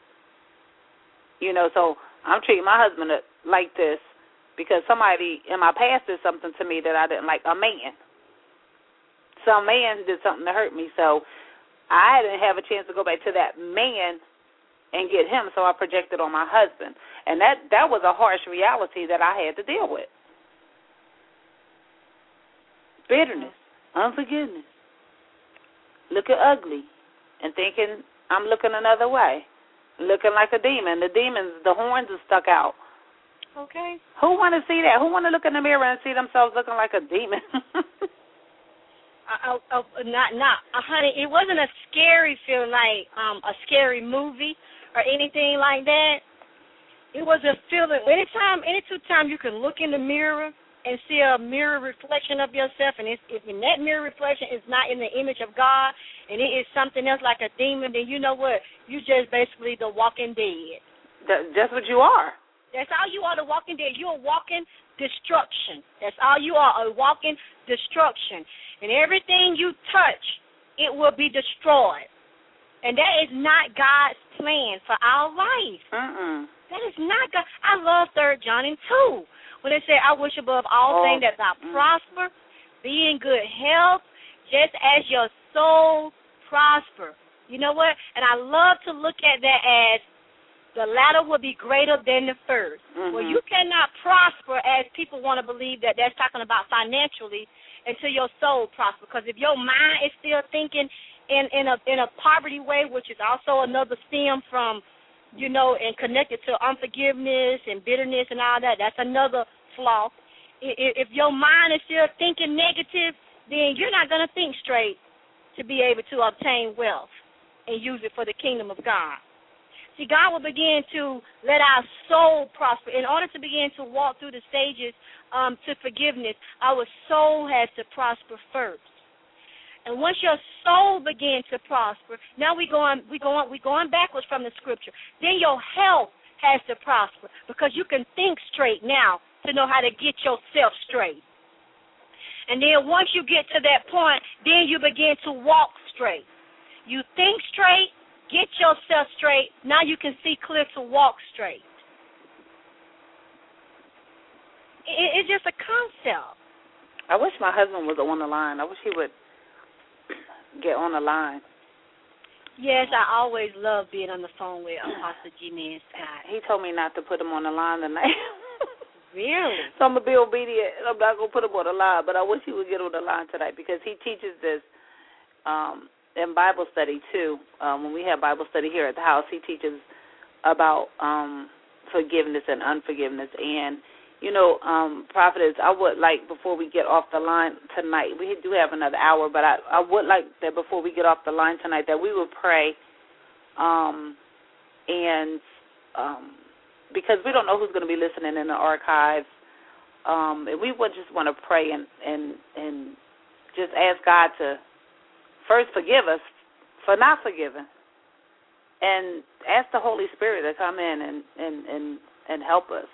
So I'm treating my husband like this because somebody in my past did something to me that I didn't like, a man. Some man did something to hurt me, so I didn't have a chance to go back to that man and get him, so I projected on my husband. And that was a harsh reality that I had to deal with. Bitterness, unforgiveness, looking ugly, and thinking I'm looking another way, looking like a demon. The horns are stuck out. Okay. Who want to see that? Who want to look in the mirror and see themselves looking like a demon? Honey, it wasn't a scary feeling like a scary movie or anything like that. It was a feeling. Anytime you can look in the mirror and see a mirror reflection of yourself, and if that mirror reflection is not in the image of God, and it is something else like a demon, then you know what? You just basically the walking dead. That's what you are. That's all you are, the walking dead. You're a walking destruction. That's all you are, a walking destruction. And everything you touch, it will be destroyed. And that is not God's plan for our life. That is not God. I love 3 John 2. When it said, I wish above all things that thou prosper, be in good health, just as your soul prosper. You know what? And I love to look at that as the latter will be greater than the first. Well, you cannot prosper as people want to believe that that's talking about financially until your soul prosper. Because if your mind is still thinking in a poverty way, which is also another stem from, and connected to unforgiveness and bitterness and all that, that's another flaw. If your mind is still thinking negative, then you're not going to think straight to be able to obtain wealth and use it for the kingdom of God. See, God will begin to let our soul prosper. In order to begin to walk through the stages to forgiveness, our soul has to prosper first. And once your soul begins to prosper, now we going backwards from the scripture. Then your health has to prosper because you can think straight now to know how to get yourself straight. And then once you get to that point, then you begin to walk straight. You think straight, get yourself straight. Now you can see clear to walk straight. It's just a concept. I wish my husband was on the line. I wish he would get on the line. Yes, I always love being on the phone with Apostle G-Man Scott. He told me not to put him on the line tonight. Really? So I'm going to be obedient. I'm not going to put him on the line, but I wish he would get on the line tonight because he teaches this in Bible study, too. When we have Bible study here at the house, he teaches about forgiveness and unforgiveness. And, Prophetess, I would like, before we get off the line tonight, we do have another hour, but I would like that before we get off the line tonight that we would pray because we don't know who's going to be listening in the archives. And we would just want to pray and just ask God to first forgive us for not forgiving and ask the Holy Spirit to come in and help us.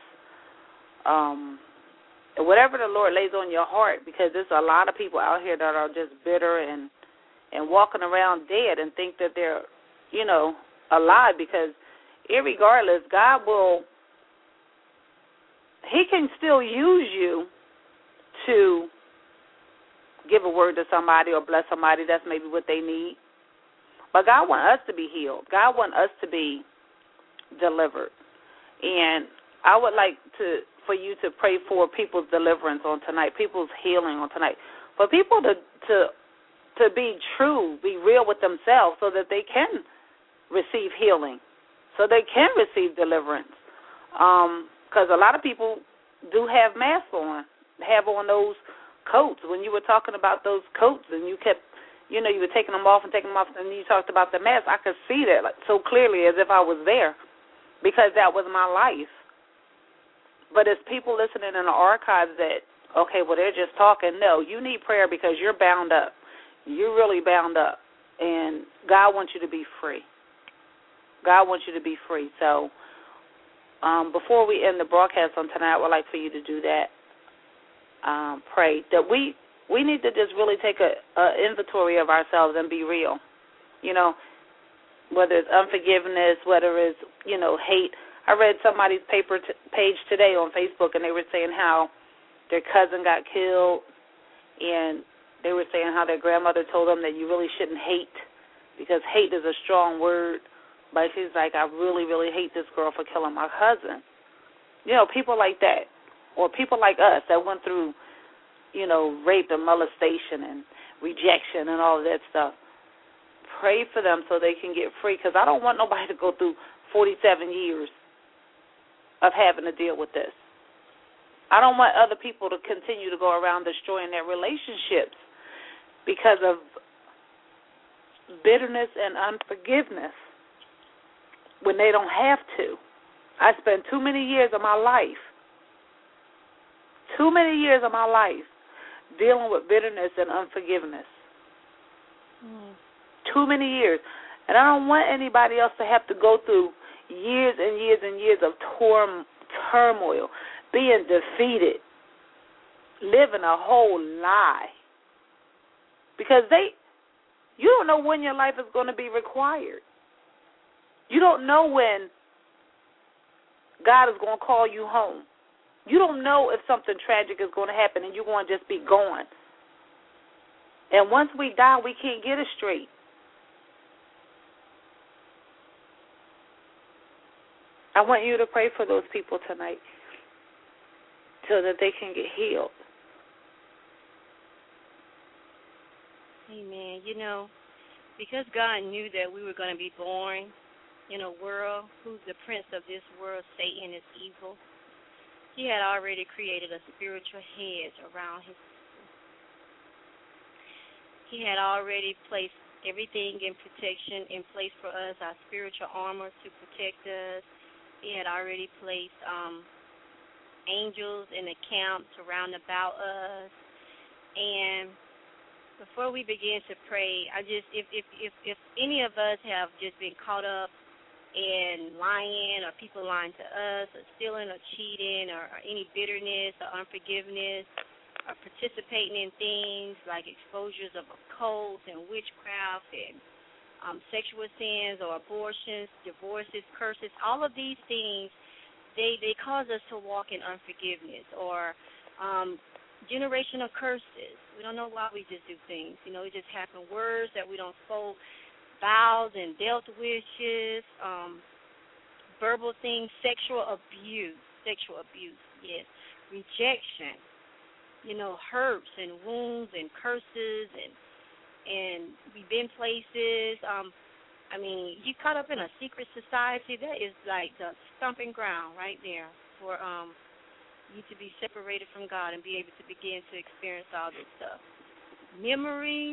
Whatever the Lord lays on your heart, because there's a lot of people out here that are just bitter and walking around dead and think that they're, alive, because irregardless, God He can still use you to give a word to somebody or bless somebody. That's maybe what they need. But God wants us to be healed. God wants us to be delivered. And I would like for you to pray for people's deliverance on tonight, people's healing on tonight, for people to be true, be real with themselves so that they can receive healing, so they can receive deliverance. Because a lot of people do have masks on, have on those coats. When you were talking about those coats and you kept, you were taking them off, and you talked about the mask, I could see that so clearly as if I was there because that was my life. But it's people listening in the archives that, okay, well, they're just talking. No, you need prayer because you're bound up. You're really bound up. And God wants you to be free. God wants you to be free. So before we end the broadcast on tonight, I would like for you to do that. Pray that we need to just really take an inventory of ourselves and be real. Whether it's unforgiveness, whether it's, hate. I read somebody's page today on Facebook, and they were saying how their cousin got killed, and they were saying how their grandmother told them that you really shouldn't hate because hate is a strong word, But she's like, I really, really hate this girl for killing my cousin. You know, people like that. Or people like us that went through, you know, rape and molestation and rejection and all of that stuff. Pray for them so they can get free, because I don't want nobody to go through 47 years of having to deal with this. I don't want other people to continue to go around destroying their relationships because of bitterness and unforgiveness when they don't have to. I spent too many years of my life dealing with bitterness and unforgiveness. Too many years. And I don't want anybody else to have to go through years and years and years of turmoil, being defeated, living a whole lie. Because you don't know when your life is going to be required. You don't know when God is going to call you home. You don't know if something tragic is going to happen and you're going to just be gone. And once we die, we can't get it straight. I want you to pray for those people tonight so that they can get healed. Amen. You know, because God knew that we were going to be born in a world who's the prince of this world, Satan, is evil, He had already created a spiritual hedge around His people. He had already placed everything in protection in place for us, our spiritual armor to protect us. He had already placed angels in the camp around about us. And before we begin to pray, if any of us have just been caught up in lying, or people lying to us, or stealing, or cheating, or any bitterness or unforgiveness, or participating in things like exposures of occults and witchcraft and sexual sins or abortions, divorces, curses, all of these things, they cause us to walk in unforgiveness or generational curses. We don't know why we just do things. You know, it just happen. Words that we don't spoke, vows and dealt wishes, verbal things, sexual abuse, yes, rejection, you know, hurts and wounds and curses and we've been places. I mean, you caught up in a secret society, that is like the stomping ground right there for you to be separated from God and be able to begin to experience all this stuff. Memories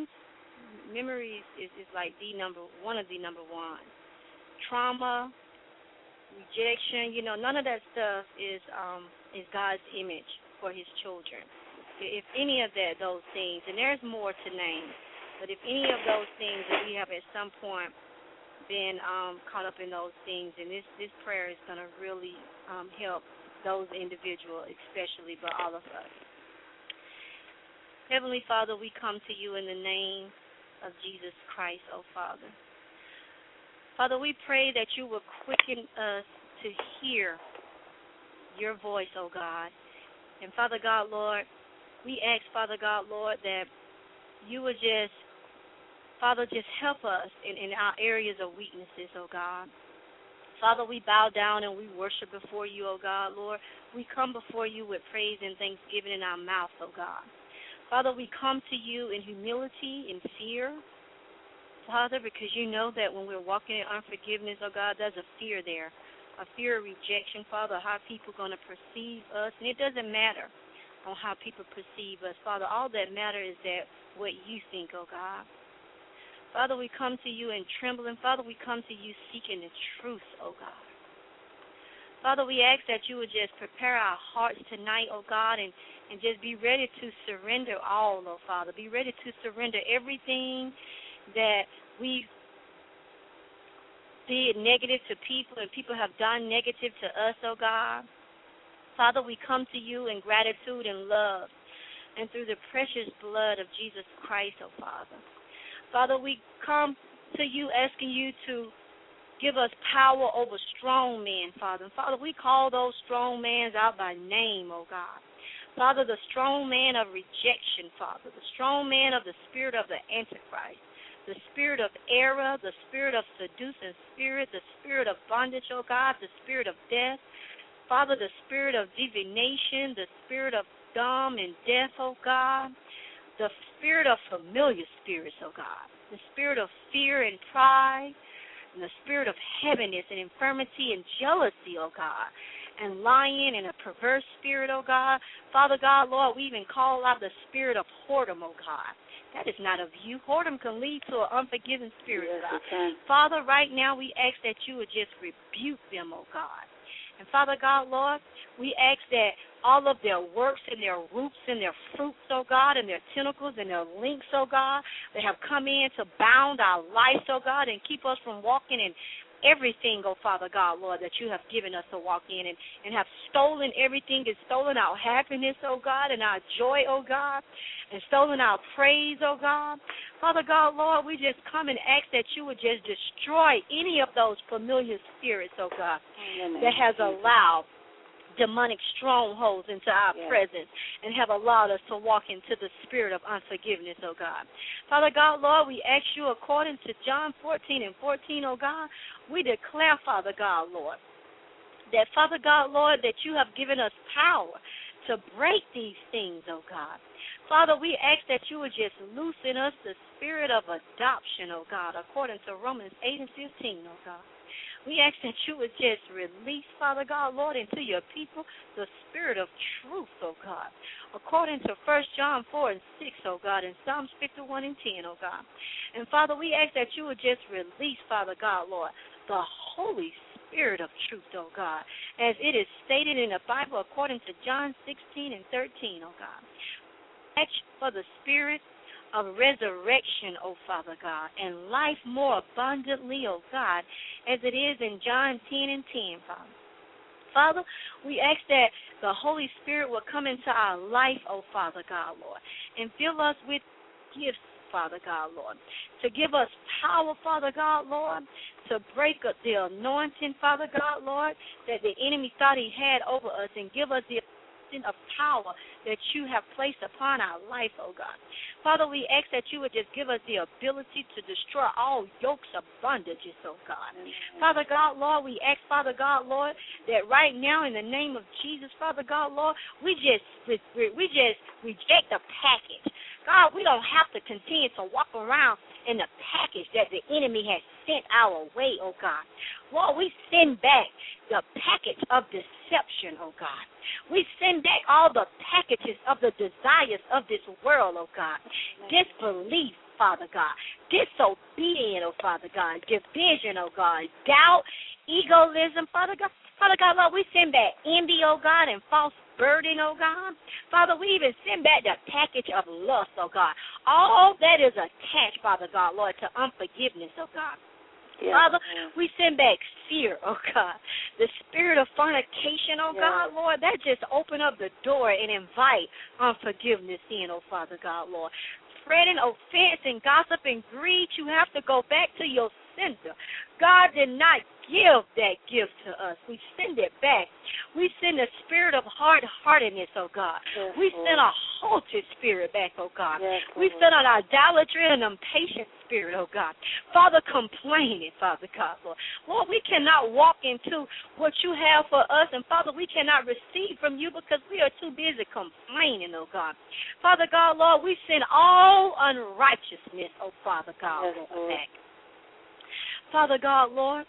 is like one of the number one. Trauma, rejection, you know, none of that stuff is God's image for His children. If any of those things, and there's more to name, but if any of those things that we have at some point been caught up in those things, and this prayer is going to really help those individuals especially, but all of us. Heavenly Father, we come to you in the name of Jesus Christ, oh Father. Father, we pray that you will quicken us to hear your voice, oh God. And Father God, Lord, we ask, Father God, Lord, that you would just help us in our areas of weaknesses, oh God. Father, we bow down and we worship before you, oh God, Lord. We come before you with praise and thanksgiving in our mouth, oh God. Father, we come to you in humility and fear, Father, because you know that when we're walking in unforgiveness, oh God, there's a fear there, a fear of rejection, Father, how people are going to perceive us. And it doesn't matter on how people perceive us, Father. All that matters is that what you think, oh God. Father, we come to you in trembling. Father, we come to you seeking the truth, oh God. Father, we ask that you would just prepare our hearts tonight, oh God, and just be ready to surrender all, oh Father. Be ready to surrender everything that we did negative to people and people have done negative to us, oh God. Father, we come to you in gratitude and love and through the precious blood of Jesus Christ, oh Father. Father, we come to you asking you to give us power over strong men, Father. And Father, we call those strong men out by name, oh God. Father, the strong man of rejection, Father, the strong man of the spirit of the Antichrist. the spirit of error, the spirit of seducing spirit, the spirit of bondage, oh God, the spirit of death. Father, the spirit of divination, the spirit of dumb and deaf, oh God, the spirit of familiar spirits, oh God, the spirit of fear and pride, and the spirit of heaviness and infirmity and jealousy, oh God, and lying and a perverse spirit, oh God. Father God, Lord, we even call out the spirit of whoredom, oh God. That is not of you. Whoredom can lead to an unforgiving spirit, Yes, God. it can. Father, right now we ask that you would just rebuke them, oh God. And Father God, Lord, we ask that all of their works and their roots and their fruits, oh God, and their tentacles and their links, oh God, that have come in to bound our lives, oh God, and keep us from walking in everything, oh Father God, Lord, that you have given us to walk in, and have stolen everything, and stolen our happiness, oh God, and our joy, oh God, and stolen our praise, oh God. Father God, Lord, we just come and ask that you would just destroy any of those familiar spirits, oh God, that has allowed demonic strongholds into our presence and have allowed us to walk into the spirit of unforgiveness, oh God. Father God, Lord, we ask you according to John 14:14, oh God, we declare, Father God, Lord, that, Father God, Lord, that you have given us power to break these things, oh God. Father, we ask that you would just loosen us the spirit of adoption, oh God, according to Romans 8:15, oh God. We ask that you would just release, Father God, Lord, into your people the spirit of truth, oh God, according to 1 John 4:6, oh God, and Psalms 51:10, oh God. And Father, we ask that you would just release, Father God, Lord, the Holy Spirit of truth, oh God, as it is stated in the Bible according to John 16:13, oh God. Ask for the spirit of resurrection, O Father God, and life more abundantly, O God, as it is in John 10:10, Father. Father, we ask that the Holy Spirit will come into our life, O Father God, Lord, and fill us with gifts, Father God, Lord, to give us power, Father God, Lord, to break up the anointing, Father God, Lord, that the enemy thought he had over us, and give us the of power that you have placed upon our life, oh God. Father, we ask that you would just give us the ability to destroy all yokes of bondages, oh God. Father God, Lord, we ask, Father God, Lord, that right now in the name of Jesus, Father God, Lord, we just reject the package. God, we don't have to continue to walk around in the package that the enemy has sent our way, oh God. Lord, we send back the package of deception, oh God. We send back all the packages of the desires of this world, oh God. Disbelief, Father God. Disobedience, oh Father God. Division, oh God. Doubt, egoism, Father God. Father God, Lord, we send back envy, oh God, and false burden, oh God. Father, we even send back the package of lust, oh God. All that is attached, Father God, Lord, to unforgiveness, oh God. Yes. Father, we send back fear, oh God. The spirit of fornication, oh God, Lord, that just open up the door and invite unforgiveness in, oh Father God, Lord. Spreading offense and gossip and greed, you have to go back to your sender. God did not give that gift to us. We send it back. We send a spirit of hard-heartedness, oh God. Yes, we send a halted spirit back, oh God. Yes, we send an idolatry and impatient spirit, oh God. Father, complaining, Father God, Lord. Lord, we cannot walk into what you have for us, and Father, we cannot receive from you because we are too busy complaining, oh God. Father God, Lord, we send all unrighteousness, oh Father God, Lord, back. Father God, Lord,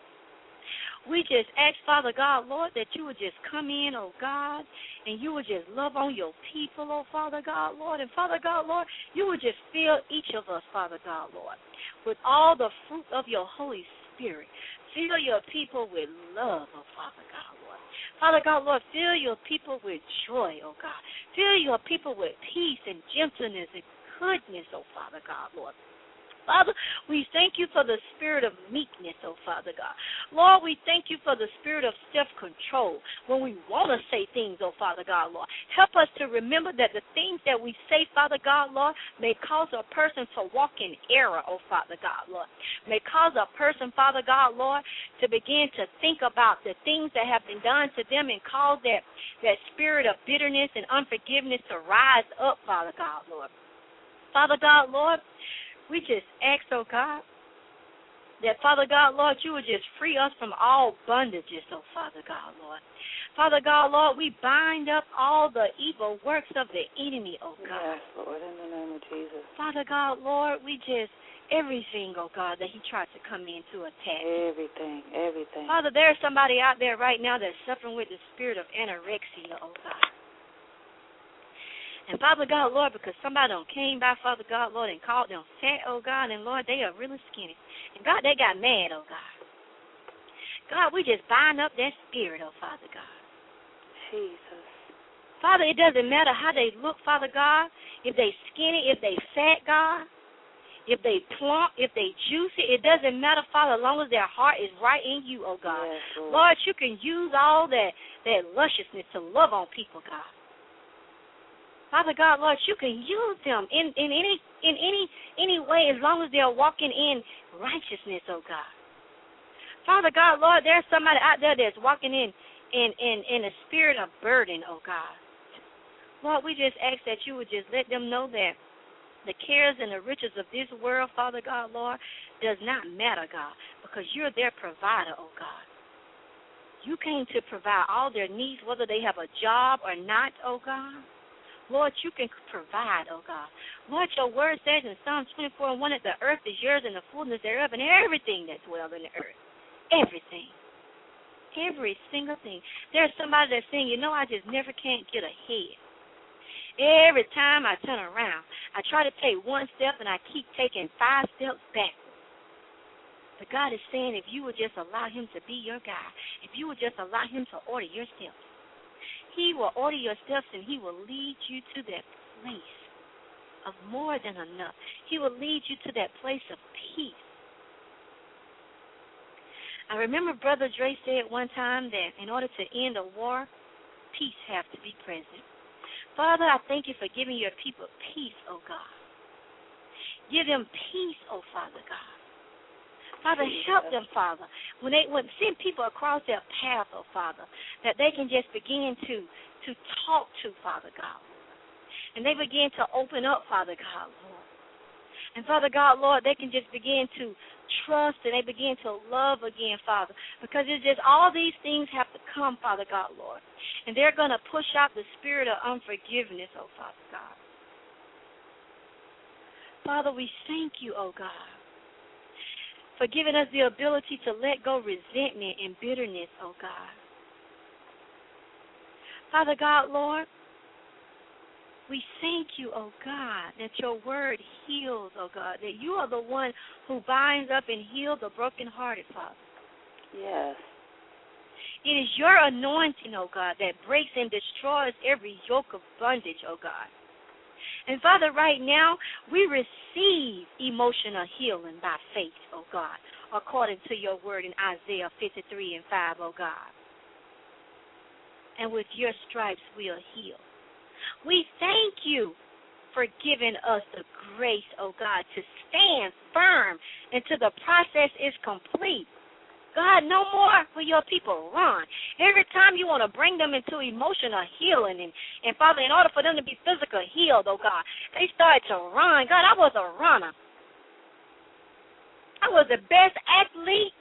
we just ask, Father God, Lord, that you would just come in, oh God, and you would just love on your people, oh Father God, Lord. And Father God, Lord, you would just fill each of us, Father God, Lord, with all the fruit of your Holy Spirit. Fill your people with love, oh Father God, Lord. Father God, Lord, fill your people with joy, oh God. Fill your people with peace and gentleness and goodness, oh Father God, Lord. Father, we thank you for the spirit of meekness, oh Father God. Lord, we thank you for the spirit of self-control when we want to say things, oh Father God, Lord. Help us to remember that the things that we say, Father God, Lord, may cause a person to walk in error, oh Father God, Lord. May cause a person, Father God, Lord, to begin to think about the things that have been done to them and cause that spirit of bitterness and unforgiveness to rise up, Father God, Lord. Father God, Lord, We just ask, oh God, that, Father God, Lord, you would just free us from all bondages, oh Father God, Lord. Father God, Lord, we bind up all the evil works of the enemy, oh God. Yes, Lord, in the name of Jesus. Father God, Lord, we just, everything, oh God, that he tried to come in to attack. Everything, everything. Father, there's somebody out there right now that's suffering with the spirit of anorexia, oh God. And Father God, Lord, because somebody done came by, Father God, Lord, and called them fat, oh God, and Lord, they are really skinny. And God, they got mad, oh God. God, we just bind up that spirit, oh Father God. Jesus. Father, it doesn't matter how they look, Father God, if they skinny, if they fat, God, if they plump, if they juicy, it doesn't matter, Father, as long as their heart is right in you, oh God. Yes, Lord. Lord, you can use all that lusciousness to love on people, God. Father God, Lord, you can use them in any way as long as they're walking in righteousness, oh God. Father God, Lord, there's somebody out there that's walking in a spirit of burden, oh God. Lord, we just ask that you would just let them know that the cares and the riches of this world, Father God, Lord, does not matter, God, because you're their provider, oh God. You came to provide all their needs, whether they have a job or not, oh God. Lord, you can provide, oh God. Lord, your word says in Psalms 24:1 that the earth is yours and the fullness thereof and everything that dwells in the earth. Everything. Every single thing. There's somebody that's saying, you know, I just never can't get ahead. Every time I turn around, I try to take one step and I keep taking 5 steps backwards. But God is saying if you would just allow him to be your guide, if you would just allow him to order your steps, he will order your steps and he will lead you to that place of more than enough. He will lead you to that place of peace. I remember Brother Dre said one time that in order to end a war, peace has to be present. Father, I thank you for giving your people peace, oh God. Give them peace, oh Father God. Father, help them, Father, when send people across their path, oh Father, that they can just begin to talk to, Father God. And they begin to open up, Father God, Lord. And Father God, Lord, they can just begin to trust and they begin to love again, Father, because it's just all these things have to come, Father God, Lord. And they're going to push out the spirit of unforgiveness, oh Father God. Father, we thank you, oh God, for giving us the ability to let go resentment and bitterness, oh God. Father God, Lord, we thank you, oh God, that your word heals, oh God, that you are the one who binds up and heals the brokenhearted, Father. Yes. It is your anointing, oh God, that breaks and destroys every yoke of bondage, oh God. And Father, right now, we receive emotional healing by faith, oh God, according to your word in Isaiah 53:5, oh God. And with your stripes we are healed. We thank you for giving us the grace, oh God, to stand firm until the process is complete. God, no more will your people run. Every time you want to bring them into emotional healing, and Father, in order for them to be physically healed, oh God, they start to run. God, I was a runner. I was the best athlete.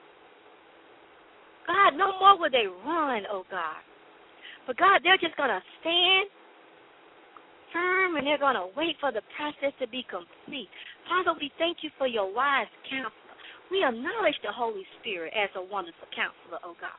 God, no more will they run, oh God. But God, they're just going to stand firm and they're going to wait for the process to be complete. Father, we thank you for your wise counsel. We acknowledge the Holy Spirit as a wonderful counselor, oh God.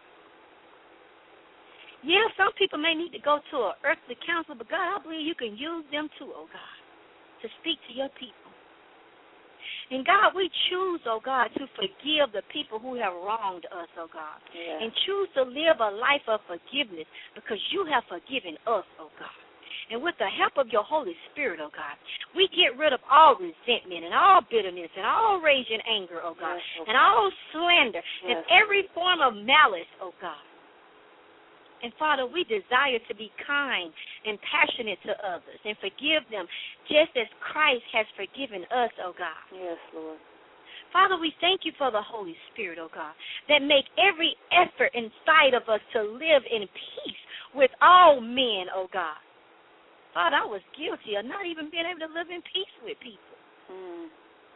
Yeah, some people may need to go to an earthly counselor, but God, I believe you can use them too, oh God, to speak to your people. And God, we choose, oh God, to forgive the people who have wronged us, oh God. Yeah. And choose to live a life of forgiveness because you have forgiven us, oh God. And with the help of your Holy Spirit, oh God, we get rid of all resentment and all bitterness and all rage and anger, oh God, yes, and all slander and yes, every form of malice, oh God. And Father, we desire to be kind and passionate to others and forgive them just as Christ has forgiven us, oh God. Yes, Lord. Father, we thank you for the Holy Spirit, oh God, that make every effort inside of us to live in peace with all men, oh God. Father, I was guilty of not even being able to live in peace with people.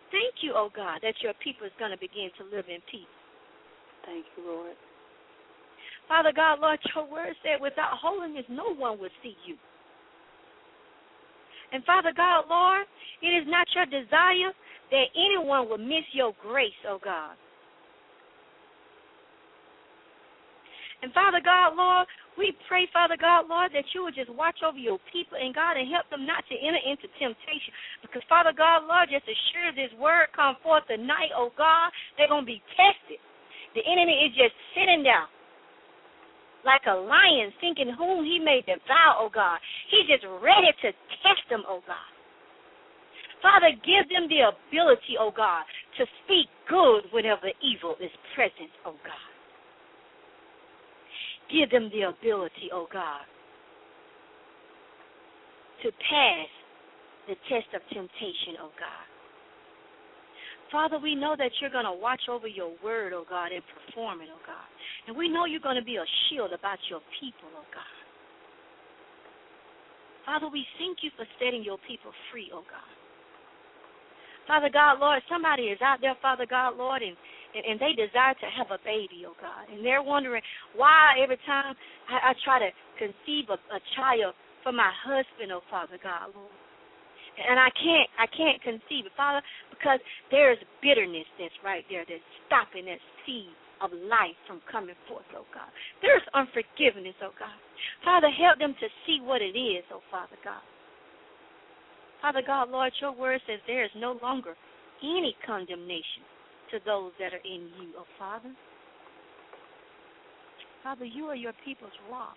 thank you, oh God, that your people is going to begin to live in peace. Thank you, Lord. Father God, Lord, your word said without holiness no one will see you. And Father God, Lord, it is not your desire that anyone will miss your grace, oh God. And Father God, Lord, we pray, Father God, Lord, that you would just watch over your people and God and help them not to enter into temptation. Because Father God, Lord, just as sure as this word come forth tonight, oh God, they're going to be tested. The enemy is just sitting there like a lion thinking whom he may devour, oh God. He's just ready to test them, oh God. Father, give them the ability, oh God, to speak good whenever evil is present, oh God. Give them the ability, oh God, to pass the test of temptation, oh God. Father, we know that you're going to watch over your word, oh God, and perform it, oh God. And we know you're going to be a shield about your people, oh God. Father, we thank you for setting your people free, oh God. Father God, Lord, somebody is out there, Father God, Lord, and they desire to have a baby, oh God. And they're wondering why every time I try to conceive a child for my husband, oh Father God, Lord. And I can't conceive it, Father, because there is bitterness that's right there that's stopping that seed of life from coming forth, oh God. There's unforgiveness, oh God. Father, help them to see what it is, oh Father God. Father God, Lord, your word says there is no longer any condemnation to those that are in you, oh Father. Father, you are your people's rock.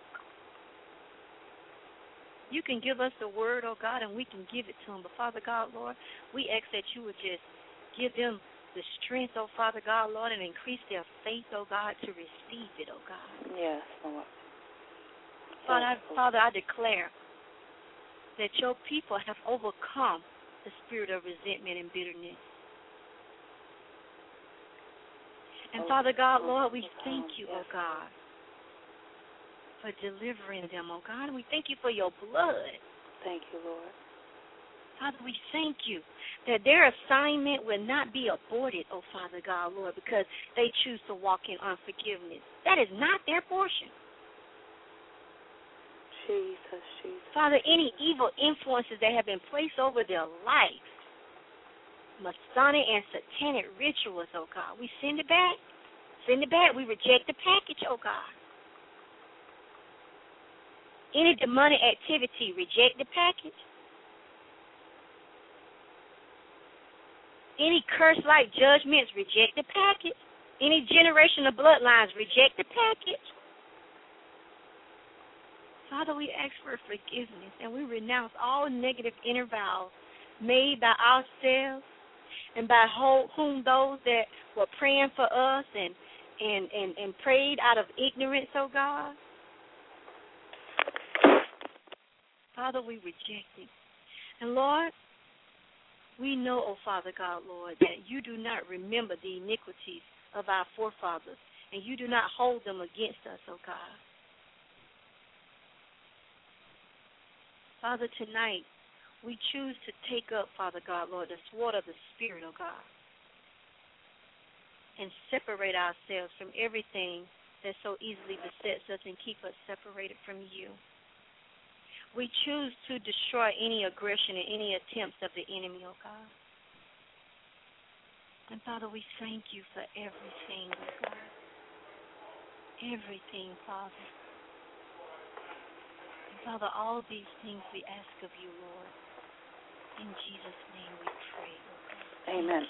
You can give us the word, oh God, and we can give it to them. But Father God, Lord, we ask that you would just give them the strength, oh Father God, Lord, and increase their faith, oh God, to receive it, oh God. Yes, Lord. Father, I declare that your people have overcome the spirit of resentment and bitterness. And Father God, Lord, we thank you, oh God, for delivering them, oh God. And we thank you for your blood. Thank you, Lord. Father, we thank you that their assignment will not be aborted, oh Father God, Lord, because they choose to walk in unforgiveness. That is not their portion. Jesus. Father, any evil influences that have been placed over their life, Masonic and satanic rituals, oh God, we send it back. Send it back. We reject the package, oh God. Any demonic activity, reject the package. Any curse-like judgments, reject the package. Any generational bloodlines, reject the package. Father, we ask for forgiveness, and we renounce all negative inner vows made by ourselves and by whom those that were praying for us and prayed out of ignorance, oh God. Father, we reject it. And Lord, we know, oh Father God, Lord, that you do not remember the iniquities of our forefathers, and you do not hold them against us, oh God. Father, tonight, we choose to take up, Father God, Lord, the sword of the Spirit, oh God, and separate ourselves from everything that so easily besets us and keep us separated from you. We choose to destroy any aggression and any attempts of the enemy, oh God. And Father, we thank you for everything, oh God. Everything, Father. And Father, all these things we ask of you, Lord. In Jesus' name we pray, oh God. Amen.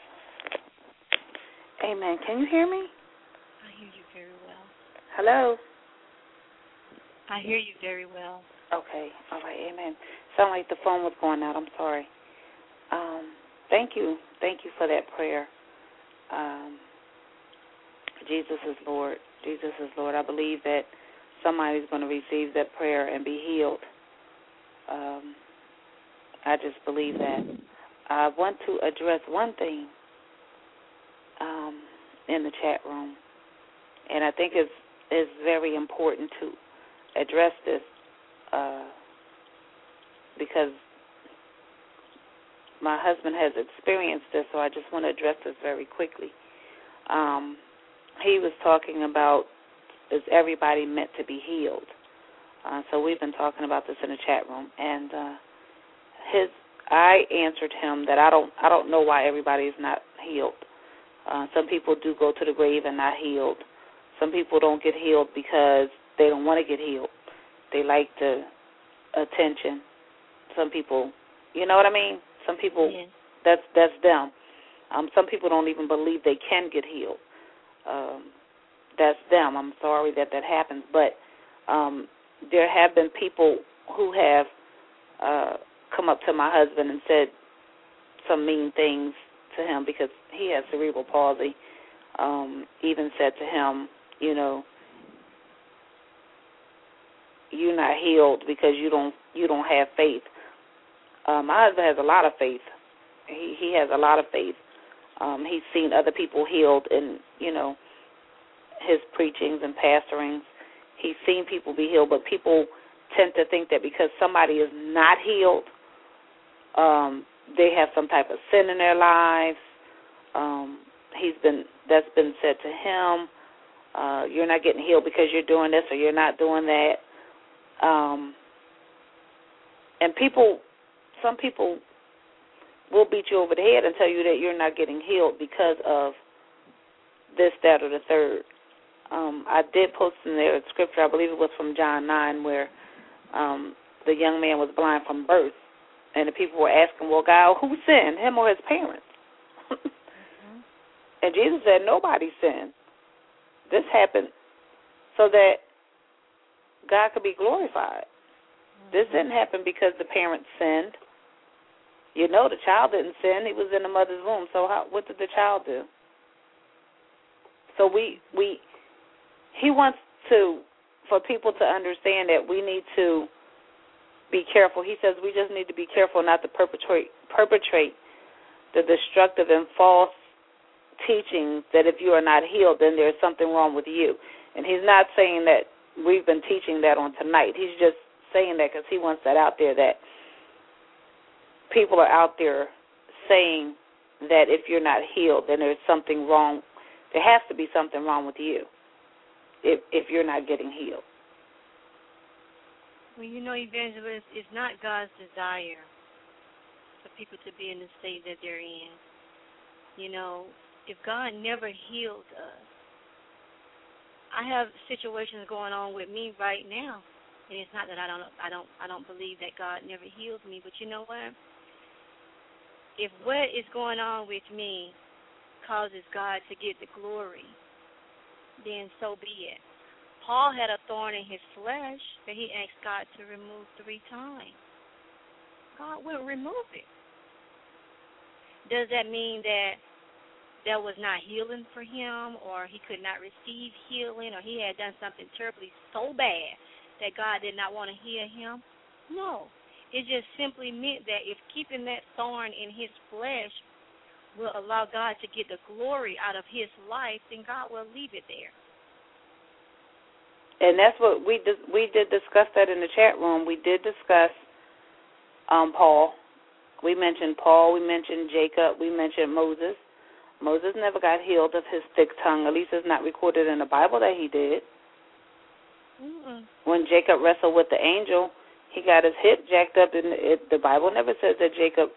Amen. Can you hear me? I hear you very well. Hello? I hear you very well. Okay. All right. Amen. Sound like the phone was going out. I'm sorry. Thank you. Thank you for that prayer. Jesus is Lord. Jesus is Lord. I believe that somebody's going to receive that prayer and be healed. I just believe that. I want to address one thing in the chat room, and I think it's very important to address this because my husband has experienced this, so I just want to address this very quickly. He was talking about, is everybody meant to be healed? So we've been talking about this in the chat room, and I answered him that I don't know why everybody is not healed. Some people do go to the grave and not healed. Some people don't get healed because they don't want to get healed. They like the attention. Some people, you know what I mean? Some people, that's them. Some people don't even believe they can get healed. That's them. I'm sorry that happens. But there have been people who have come up to my husband and said some mean things to him because he has cerebral palsy. Even said to him, you know, you're not healed because you don't have faith. My husband has a lot of faith. He has a lot of faith. He's seen other people healed in, you know, his preachings and pastorings. He's seen people be healed, but people tend to think that because somebody is not healed, they have some type of sin in their lives. That's been said to him. You're not getting healed because you're doing this or you're not doing that. And some people will beat you over the head and tell you that you're not getting healed because of this, that, or the third. I did post in there a scripture, I believe it was from John 9, where the young man was blind from birth. And the people were asking, well, God, who sinned, him or his parents? And Jesus said, nobody sinned. This happened so that God could be glorified. This didn't happen because the parents sinned. You know, the child didn't sin. He was in the mother's womb. So what did the child do? So he wants for people to understand that we need to be careful. He says we just need to be careful not to perpetrate the destructive and false teachings that if you are not healed, then there's something wrong with you. And he's not saying that we've been teaching that on tonight. He's just saying that because he wants that out there, that people are out there saying that if you're not healed, then there's something wrong. There has to be something wrong with you if you're not getting healed. Well, you know, evangelist, it's not God's desire for people to be in the state that they're in. You know, if God never healed us, I have situations going on with me right now, and it's not that I don't believe that God never healed me, but you know what? If what is going on with me causes God to get the glory, then so be it. Paul had a thorn in his flesh that he asked God to remove 3 times. God will remove it. Does that mean that there was not healing for him, or he could not receive healing, or he had done something terribly so bad that God did not want to heal him? No. It just simply meant that if keeping that thorn in his flesh will allow God to get the glory out of his life, then God will leave it there. And that's what we did discuss that in the chat room. We did discuss Paul. We mentioned Paul. We mentioned Jacob. We mentioned Moses. Moses never got healed of his thick tongue. At least it's not recorded in the Bible that he did. When Jacob wrestled with the angel, he got his hip jacked up, and the Bible never says that Jacob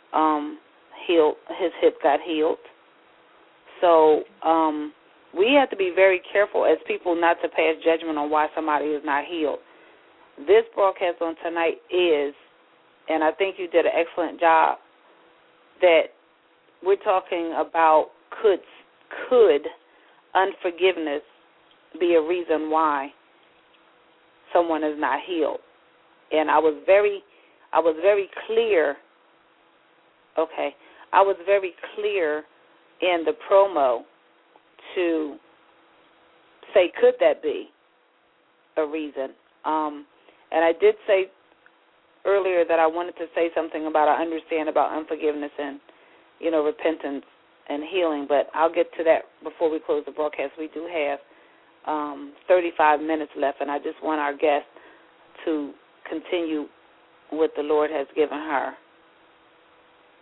his hip got healed. So we have to be very careful as people not to pass judgment on why somebody is not healed. This broadcast on tonight is, and I think you did an excellent job, that we're talking about could unforgiveness be a reason why someone is not healed. And I was very clear. Okay, I was very clear in the promo to say, could that be a reason? And I did say earlier that I wanted to say something about, I understand about unforgiveness and, you know, repentance and healing, but I'll get to that before we close the broadcast. We do have 35 minutes left, and I just want our guest to continue what the Lord has given her.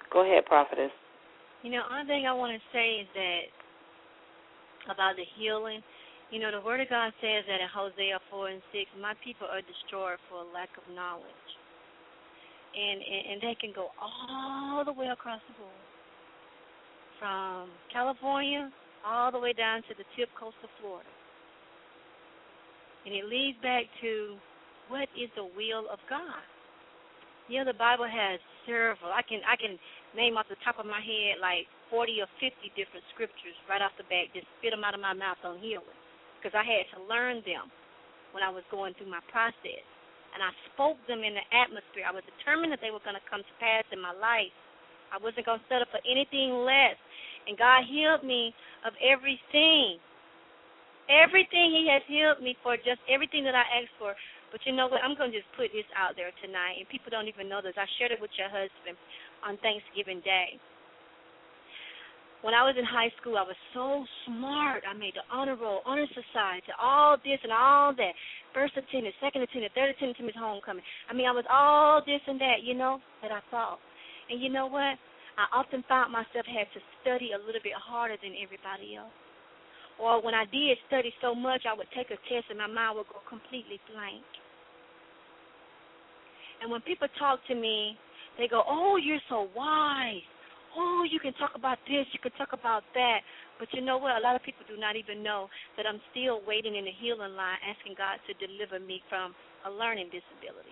Go ahead, prophetess. You know, one thing I want to say is that about the healing, you know, the Word of God says that in Hosea 4:6, my people are destroyed for lack of knowledge. And they can go all the way across the board, from California all the way down to the tip coast of Florida. And it leads back to what is the will of God. You know, the Bible has several. I can name off the top of my head like 40 or 50 different scriptures right off the bat, just spit them out of my mouth on healing, because I had to learn them when I was going through my process. And I spoke them in the atmosphere. I was determined that they were going to come to pass in my life. I wasn't going to settle for anything less. And God healed me of everything. Everything He has healed me for, just everything that I asked for. But you know what? I'm going to just put this out there tonight, and people don't even know this. I shared it with your husband on Thanksgiving Day. When I was in high school, I was so smart. I made the honor roll, honor society, all this and all that. First attendance, second attendance, third attendance to Miss Homecoming. I mean, I was all this and that, you know, that I thought. And you know what? I often found myself had to study a little bit harder than everybody else. Or when I did study so much, I would take a test and my mind would go completely blank. And when people talk to me, they go, oh, you're so wise. Oh, you can talk about this, you can talk about that. But you know what? A lot of people do not even know that I'm still waiting in the healing line, asking God to deliver me from a learning disability.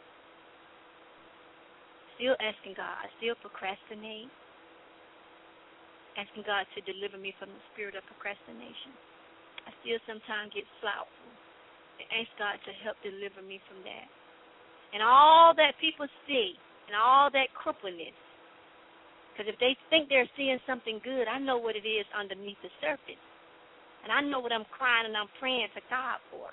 Still asking God. I still procrastinate. Asking God to deliver me from the spirit of procrastination. I still sometimes get slothful and ask God to help deliver me from that. And all that people see and all that crippleness, because if they think they're seeing something good, I know what it is underneath the surface. And I know what I'm crying and I'm praying to God for.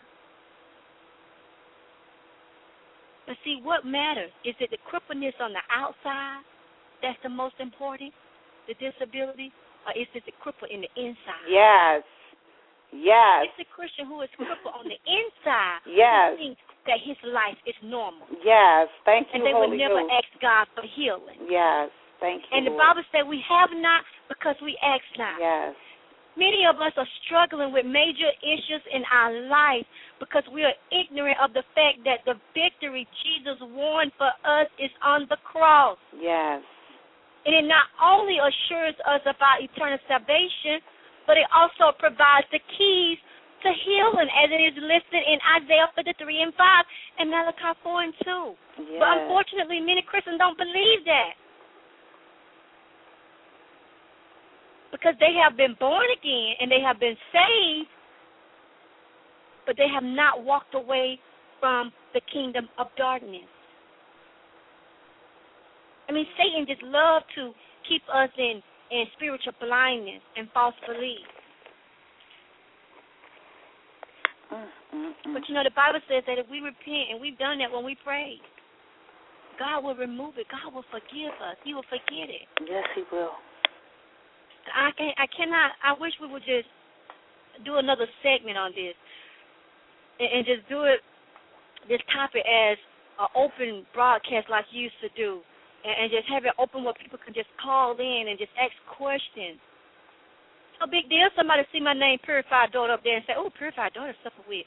But see, what matters? Is it the crippleness on the outside that's the most important, the disability, or is it the cripple in the inside? Yes. Yes. It's the Christian who is crippled on the inside Yes. who thinks that his life is normal. Yes. Thank you, and they Holy would never Ghost. ask God for healing. Yes. Thank you, And the Lord. Bible said we have not because we ask not. Yes. Many of us are struggling with major issues in our life because we are ignorant of the fact that the victory Jesus won for us is on the cross. Yes. And it not only assures us of our eternal salvation, but it also provides the keys to healing as it is listed in Isaiah 53:5 and Malachi 4:2. Yes. But unfortunately, many Christians don't believe that. Because they have been born again and they have been saved, but they have not walked away from the kingdom of darkness. I mean, Satan just loves to keep us in spiritual blindness and false belief. But you know, the Bible says that if we repent, and we've done that when we pray, God will remove it. God will forgive us. He will forget it. Yes, He will. I wish we would just do another segment on this and just do it, this topic as an open broadcast like you used to do, and just have it open where people can just call in and just ask questions. No big deal. Somebody see my name, Purified Daughter, up there and say, oh, Purified Daughter suffer with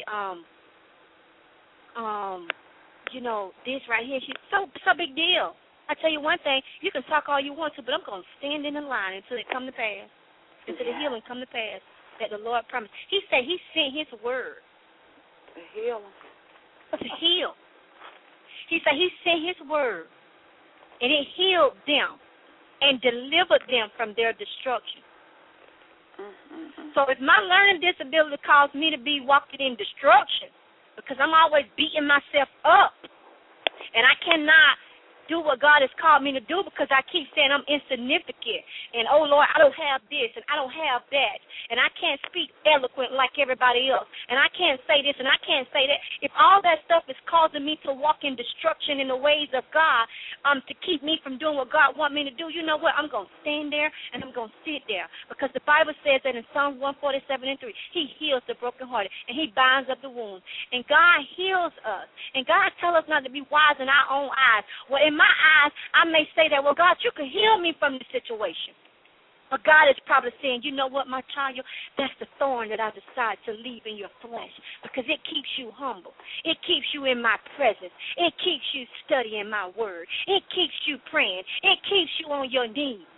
you know, this right here. She's so big deal. I tell you one thing, you can talk all you want to, but I'm going to stand in the line until it come to pass, until the healing come to pass that the Lord promised. He said He sent His word To heal. to heal. He said He sent His word, and it healed them and delivered them from their destruction. So if my learning disability caused me to be walking in destruction, because I'm always beating myself up, and I cannot do what God has called me to do because I keep saying I'm insignificant. And, oh, Lord, I don't have this and I don't have that. And I can't speak eloquent like everybody else. And I can't say this and I can't say that. If all that stuff is causing me to walk in destruction in the ways of God, to keep me from doing what God wants me to do, you know what? I'm going to stand there and I'm going to sit there. Because the Bible says that in Psalms 147:3, He heals the brokenhearted and He binds up the wounds. And God heals us. And God tells us not to be wise in our own eyes. Well, in my eyes, I may say that, well, God, you can heal me from this situation. But God is probably saying, you know what, my child, that's the thorn that I decide to leave in your flesh because it keeps you humble. It keeps you in my presence. It keeps you studying my word. It keeps you praying. It keeps you on your knees.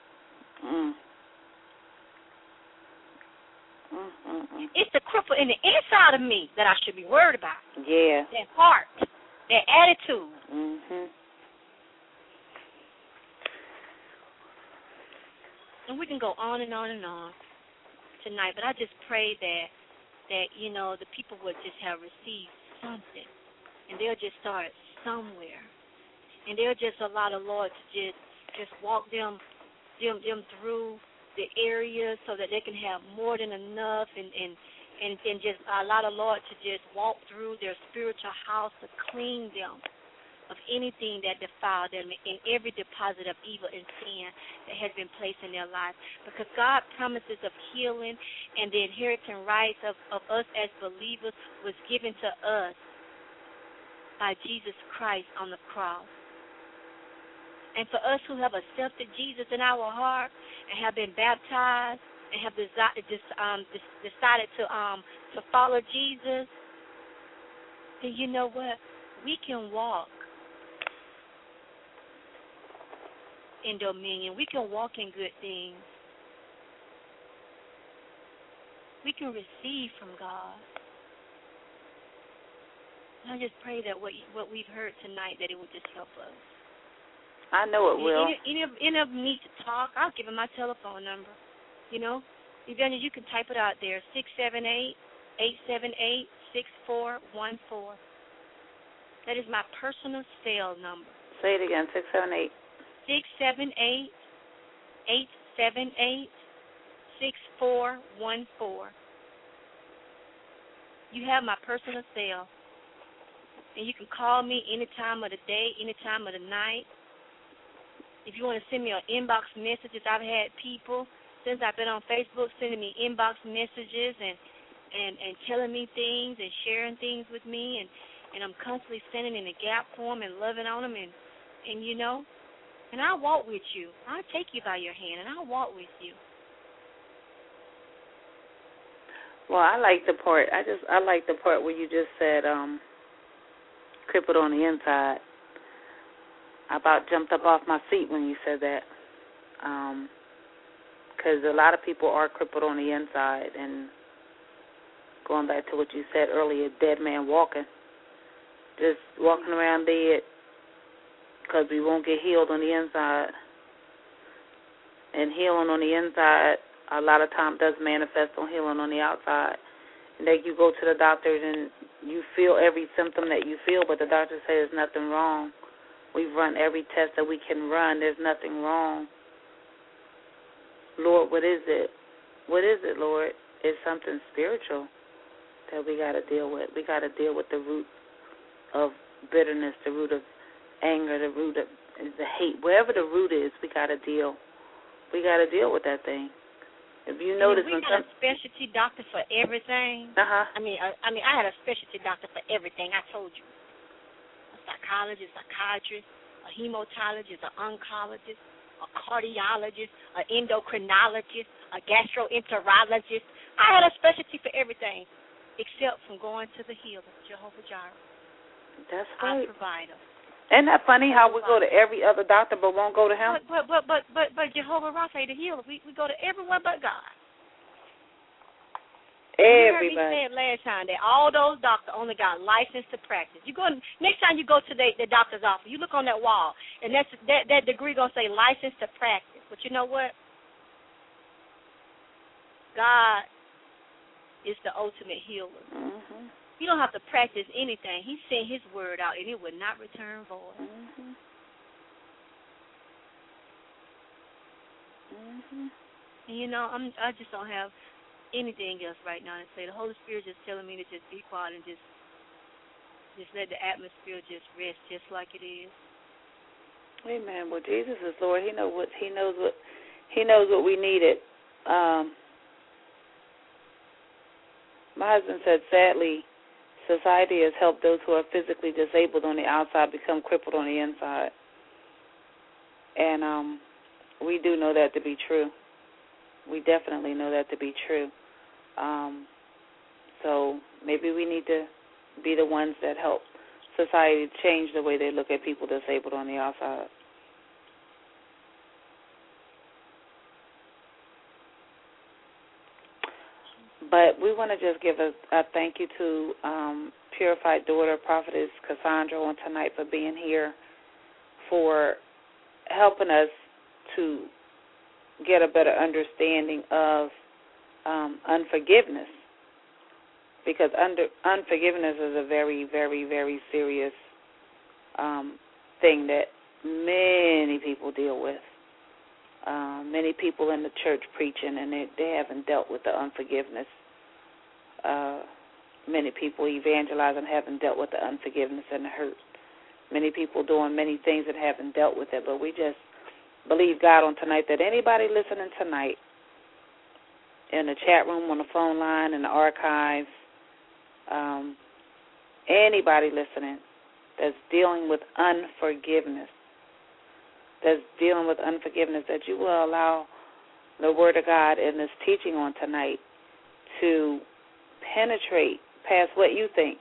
It's the cripple in the inside of me that I should be worried about. Yeah. That heart, that attitude. And we can go on and on and on tonight, but I just pray that you know, the people would just have received something, and they'll just start somewhere, and they'll just allow the Lord to just walk them through the areas so that they can have more than enough, and just allow the Lord to just walk through their spiritual house to clean them of anything that defiled them and every deposit of evil and sin that has been placed in their life. Because God promises of healing and the inheritance rights of us as believers was given to us by Jesus Christ on the cross. And for us who have accepted Jesus in our heart and have been baptized and have decided to follow Jesus, then you know what? We can walk in dominion. We can walk in good things. We can receive from God. And I just pray that what we've heard tonight, that it will just help us. I know it will. Any of them need to talk, I'll give them my telephone number. You know, Evangelist, you can type it out there, 678-878-6414. That is my personal cell number. Say it again, 678. 678-878-6414. You have my personal cell. And you can call me any time of the day, any time of the night. If you want to send me an inbox messages, I've had people, since I've been on Facebook, sending me inbox messages and telling me things and sharing things with me. And I'm constantly standing in the gap for them and loving on them. And you know, and I'll walk with you. I'll take you by your hand, and I'll walk with you. Well, I like the part where you just said crippled on the inside. I about jumped up off my seat when you said that, because a lot of people are crippled on the inside. And going back to what you said earlier, dead man walking, just walking around dead, because we won't get healed on the inside. And healing on the inside a lot of times does manifest on healing on the outside. And then you go to the doctor and you feel every symptom that you feel, but the doctor says there's nothing wrong. We've run every test that we can run. There's nothing wrong. Lord, what is it? What is it, Lord? It's something spiritual that we got to deal with. We got to deal with the root of bitterness, the root of anger, the root of the hate. Wherever the root is, we got to deal. We got to deal with that thing. If you notice, we got a specialty doctor for everything. I mean, I had a specialty doctor for everything. I told you, a psychologist, psychiatrist, a hematologist, an oncologist, a cardiologist, an endocrinologist, a gastroenterologist. I had a specialty for everything, except from going to the healer, Jehovah Jireh. That's right. Our provider. Isn't that funny how we go to every other doctor but won't go to him? But Jehovah Rapha, the healer, we go to everyone but God. Everybody. You heard me say it last time that all those doctors only got license to practice. You go next time you go to the doctor's office, you look on that wall, and that degree gonna say license to practice. But you know what? God is the ultimate healer. Mm-hmm. You don't have to practice anything. He sent his word out, and it would not return void. Mm-hmm. Mm-hmm. And, you know, I just don't have anything else right now to say. The Holy Spirit is just telling me to just be quiet and just let the atmosphere just rest just like it is. Amen. Well, Jesus is Lord. He knows what we needed. My husband said, sadly, society has helped those who are physically disabled on the outside become crippled on the inside. And we do know that to be true. We definitely know that to be true. So maybe we need to be the ones that help society change the way they look at people disabled on the outside. But we want to just give a thank you to Purified Daughter, Prophetess Cassandra, on tonight for being here, for helping us to get a better understanding of unforgiveness. Because unforgiveness is a very, very, very serious thing that many people deal with. Many people in the church preaching, and they haven't dealt with the unforgiveness. Many people evangelizing haven't dealt with the unforgiveness and the hurt. Many people doing many things that haven't dealt with it. But we just believe God on tonight that anybody listening tonight in the chat room, on the phone line, in the archives, anybody listening that's dealing with unforgiveness, that you will allow the Word of God in this teaching on tonight to penetrate past what you think,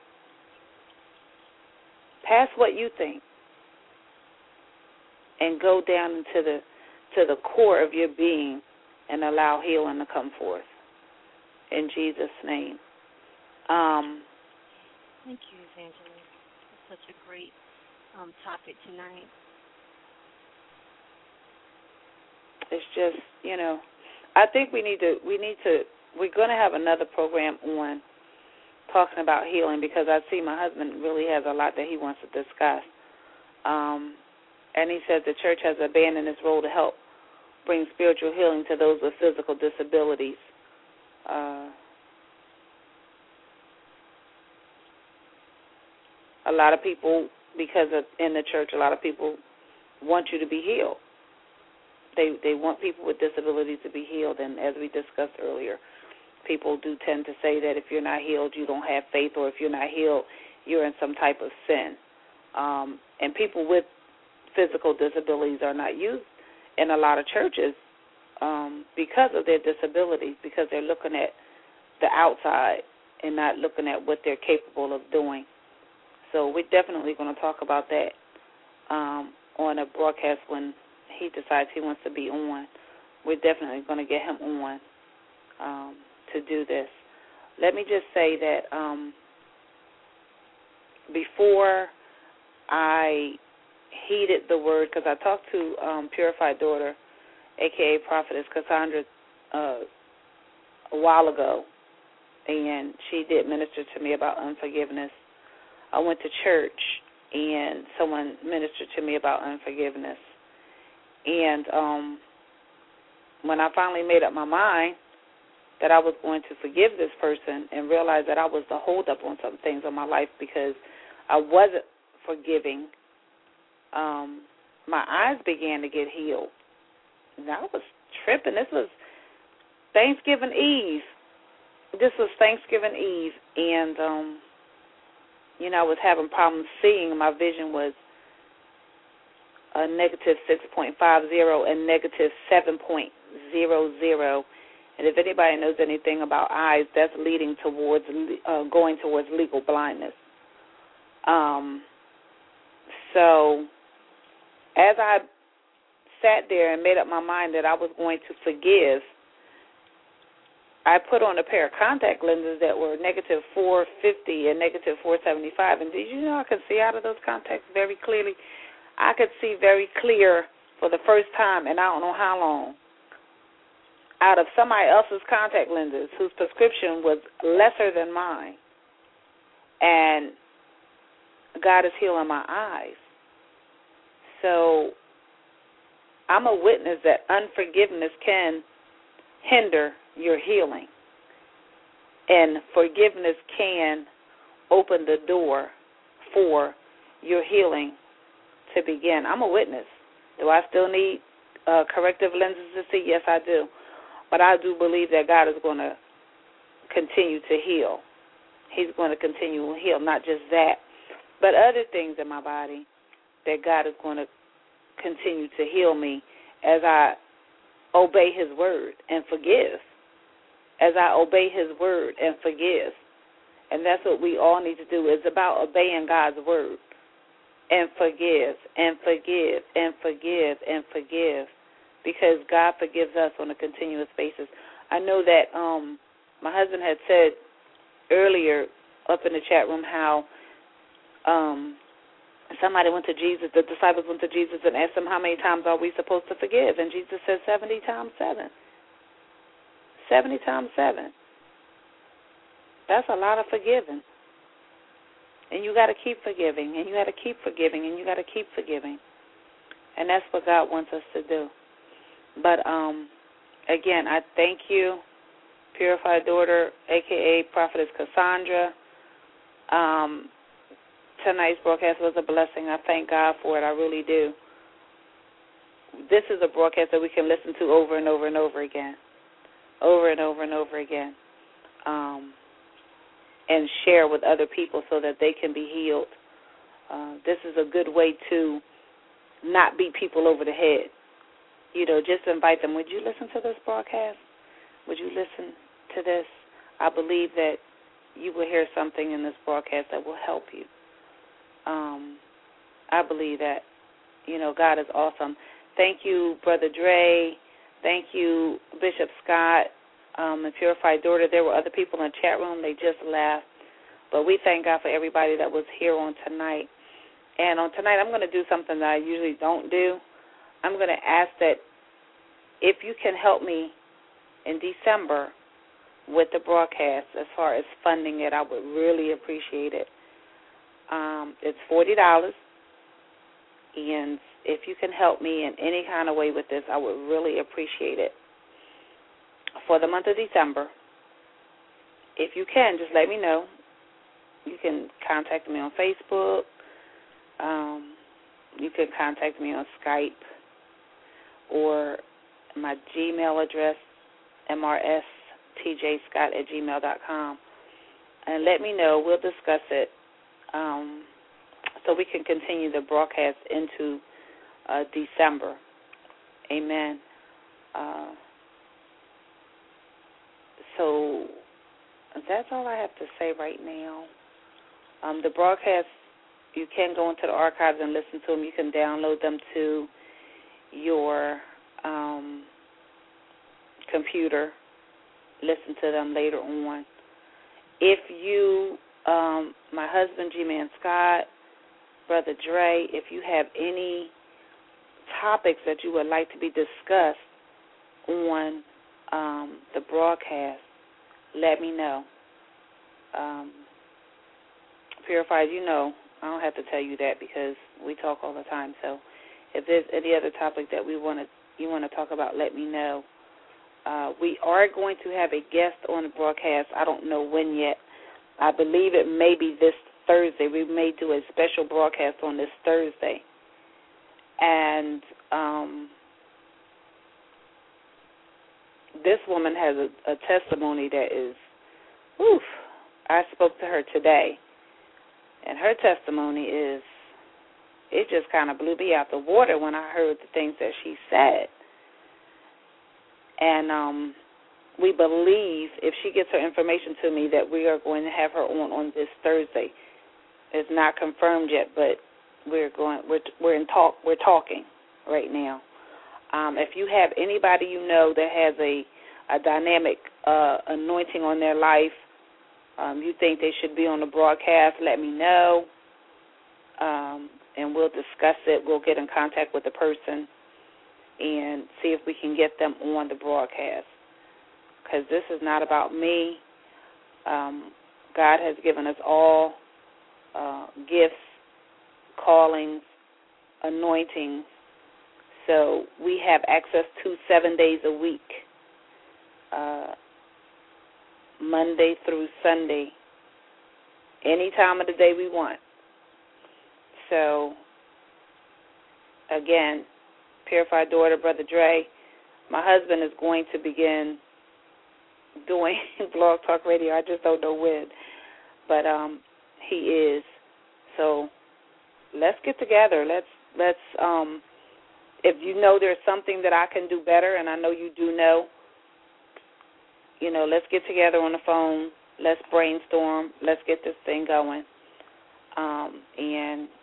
and go down into the core of your being and allow healing to come forth. In Jesus' name. Thank you, Evangelist. That's such a great topic tonight. It's just, I think we're going to have another program on talking about healing, because I see my husband really has a lot that he wants to discuss. And he said the church has abandoned its role to help bring spiritual healing to those with physical disabilities. A lot of people, in the church, a lot of people want you to be healed. They want people with disabilities to be healed, and as we discussed earlier, people do tend to say that if you're not healed, you don't have faith, or if you're not healed, you're in some type of sin. And people with physical disabilities are not used in a lot of churches because of their disabilities, because they're looking at the outside and not looking at what they're capable of doing. So we're definitely going to talk about that on a broadcast when he decides he wants to be on. We're definitely going to get him on to do this. Let me just say that before I heeded the word, because I talked to Purified Daughter, a.k.a. Prophetess Cassandra, a while ago, and she did minister to me about unforgiveness. I went to church, and someone ministered to me about unforgiveness. And when I finally made up my mind that I was going to forgive this person and realized that I was the holdup on some things in my life because I wasn't forgiving, my eyes began to get healed. And I was tripping. This was Thanksgiving Eve. And, I was having problems seeing. My vision was a negative 6.50 and negative 7.00. And if anybody knows anything about eyes, that's leading towards going towards legal blindness. So as I sat there and made up my mind that I was going to forgive, I put on a pair of contact lenses that were negative 450 and negative 475. And did you know I could see out of those contacts very clearly? I could see very clear for the first time, and I don't know how long, out of somebody else's contact lenses whose prescription was lesser than mine. And God is healing my eyes. So I'm a witness that unforgiveness can hinder your healing. And forgiveness can open the door for your healing to begin. I'm a witness. Do I still need corrective lenses to see? Yes, I do. But I do believe that God is going to continue to heal. He's going to continue to heal, not just that, but other things in my body that God is going to continue to heal me as I obey his word and forgive. As I obey his word and forgive. And that's what we all need to do. It's about obeying God's word and forgive and forgive and forgive and forgive, because God forgives us on a continuous basis. I know that my husband had said earlier up in the chat room how somebody went to Jesus, the disciples went to Jesus and asked him, how many times are we supposed to forgive? And Jesus said 70 times 7. 70 times 7. That's a lot of forgiving. And you got to keep forgiving, and you got to keep forgiving, and you got to keep forgiving. And that's what God wants us to do. But, again, I thank you, Purified Daughter, a.k.a. Prophetess Cassandra. Tonight's broadcast was a blessing. I thank God for it. I really do. This is a broadcast that we can listen to over and over and over again. Over and over and over again. And share with other people so that they can be healed. This is a good way to not beat people over the head. You know, just invite them. Would you listen to this broadcast? Would you listen to this? I believe that you will hear something in this broadcast that will help you. I believe that, you know, God is awesome. Thank you, Brother Dre. Thank you, Bishop Scott, and Purified Daughter. There were other people in the chat room. They just left. But we thank God for everybody that was here on tonight. And on tonight, I'm going to do something that I usually don't do. I'm going to ask that if you can help me in December with the broadcast as far as funding it, I would really appreciate it. It's $40, and if you can help me in any kind of way with this, I would really appreciate it. For the month of December, if you can, just let me know. You can contact me on Facebook. You can contact me on Skype or my Gmail address, mrstjscott@gmail.com. And let me know. We'll discuss it so we can continue the broadcast into December. Amen. So that's all I have to say right now. The broadcast, you can go into the archives and listen to them. You can download them to your computer, listen to them later on. If you, my husband, G-Man Scott, Brother Dre, if you have any topics that you would like to be discussed on the broadcast, let me know. Purified, you know, I don't have to tell you that because we talk all the time. So if there's any other topic that you want to talk about, let me know. We are going to have a guest on the broadcast. I don't know when yet. I believe it may be this Thursday. We may do a special broadcast on this Thursday. And this woman has a testimony that is, oof. I spoke to her today, and her testimony is, it just kind of blew me out the water when I heard the things that she said. And we believe, if she gets her information to me, that we are going to have her on this Thursday. It's not confirmed yet, but we're talking right now. If you have anybody you know that has a dynamic anointing on their life, you think they should be on the broadcast, let me know, and we'll discuss it. We'll get in contact with the person and see if we can get them on the broadcast, because this is not about me. God has given us all gifts, callings, anointings, so we have access to 7 days a week, Monday through Sunday, any time of the day we want. So, again, Purified Daughter, Brother Dre, my husband is going to begin doing Blog Talk Radio. I just don't know when, but he is. So let's get together. Let's if you know there's something that I can do better, and I know you do know, let's get together on the phone. Let's brainstorm. Let's get this thing going. And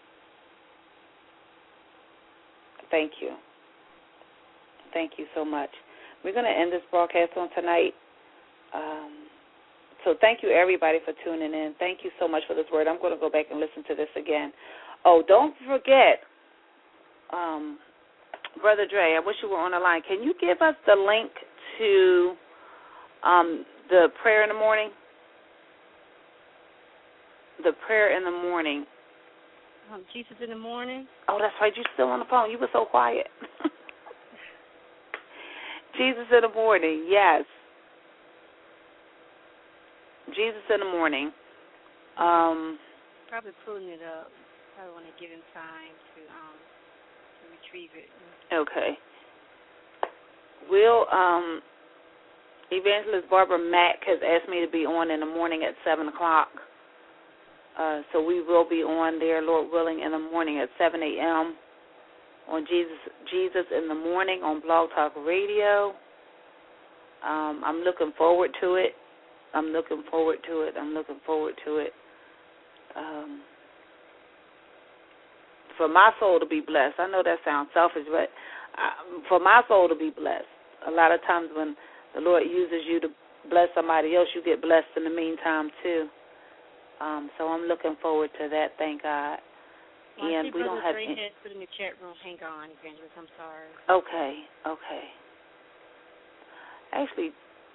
thank you. Thank you so much. We're going to end this broadcast on tonight. So thank you, everybody, for tuning in. Thank you so much for this word. I'm going to go back and listen to this again. Oh, don't forget, Brother Dre, I wish you were on the line. Can you give us the link to the prayer in the morning? The prayer in the morning. Jesus in the morning? Oh, that's right. You're still on the phone. You were so quiet. Jesus in the morning, yes. Jesus in the morning. Probably pulling it up. Probably want to give him time to retrieve it. Okay. Will Evangelist Barbara Mack has asked me to be on in the morning at 7 o'clock. So we will be on there, Lord willing, in the morning at 7 a.m. on Jesus in the Morning on Blog Talk Radio. I'm looking forward to it. For my soul to be blessed. I know that sounds selfish, but for my soul to be blessed. A lot of times when the Lord uses you to bless somebody else, you get blessed in the meantime, too. So I'm looking forward to that, thank God. Well, and we don't have any... put in the chat room. Hang on, Evangelist, I'm sorry. Okay. Actually,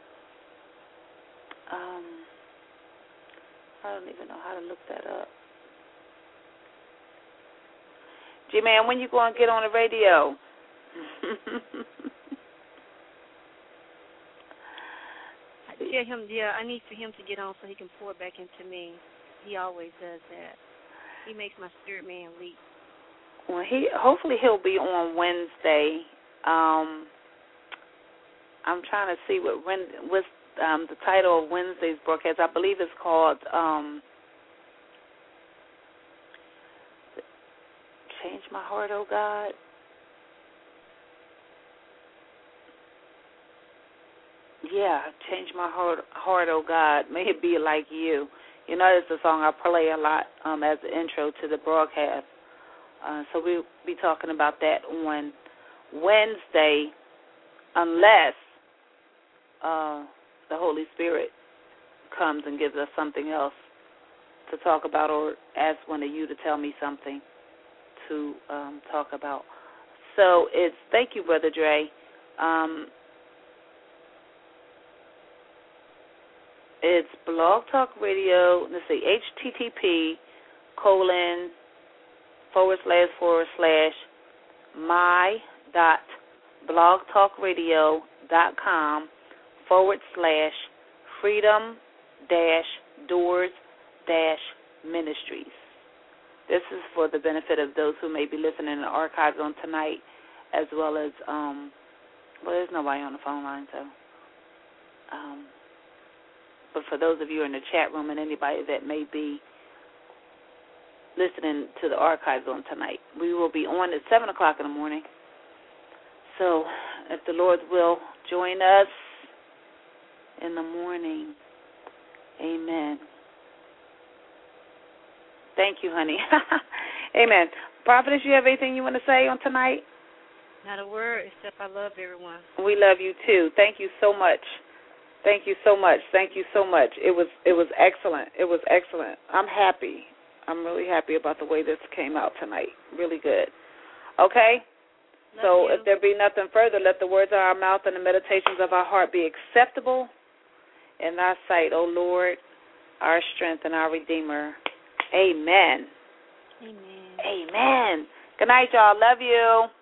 I don't even know how to look that up. G-Man, when you going to get on the radio? Tell him, I need for him to get on so he can pour back into me. He always does that. He makes my spirit man leap. Well, hopefully he'll be on Wednesday. I'm trying to see what's the title of Wednesday's broadcast. I believe it's called Change My Heart, Oh God. Yeah, Change My Heart, Oh God. May it be like you. You know, it's a song I play a lot as the intro to the broadcast. So we'll be talking about that on Wednesday, unless the Holy Spirit comes and gives us something else to talk about, or ask one of you to tell me something to talk about. So thank you, Brother Dre. It's Blog Talk Radio, let's see, http://my.blogtalkradio.com/freedom-doors-ministries. This is for the benefit of those who may be listening in the archives on tonight, as well as, there's nobody on the phone line, so. But for those of you in the chat room and anybody that may be listening to the archives on tonight, we will be on at 7 o'clock in the morning. So if the Lord will join us in the morning, amen. Thank you, honey. Amen. Prophetess, you have anything you want to say on tonight? Not a word, except I love everyone. We love you, too. Thank you so much. Thank you so much. It was excellent. It was excellent. I'm happy. I'm really happy about the way this came out tonight. Really good. Okay? So if there be nothing further, let the words of our mouth and the meditations of our heart be acceptable in thy sight, O Lord, our strength and our Redeemer. Amen. Amen. Amen. Good night, y'all. Love you.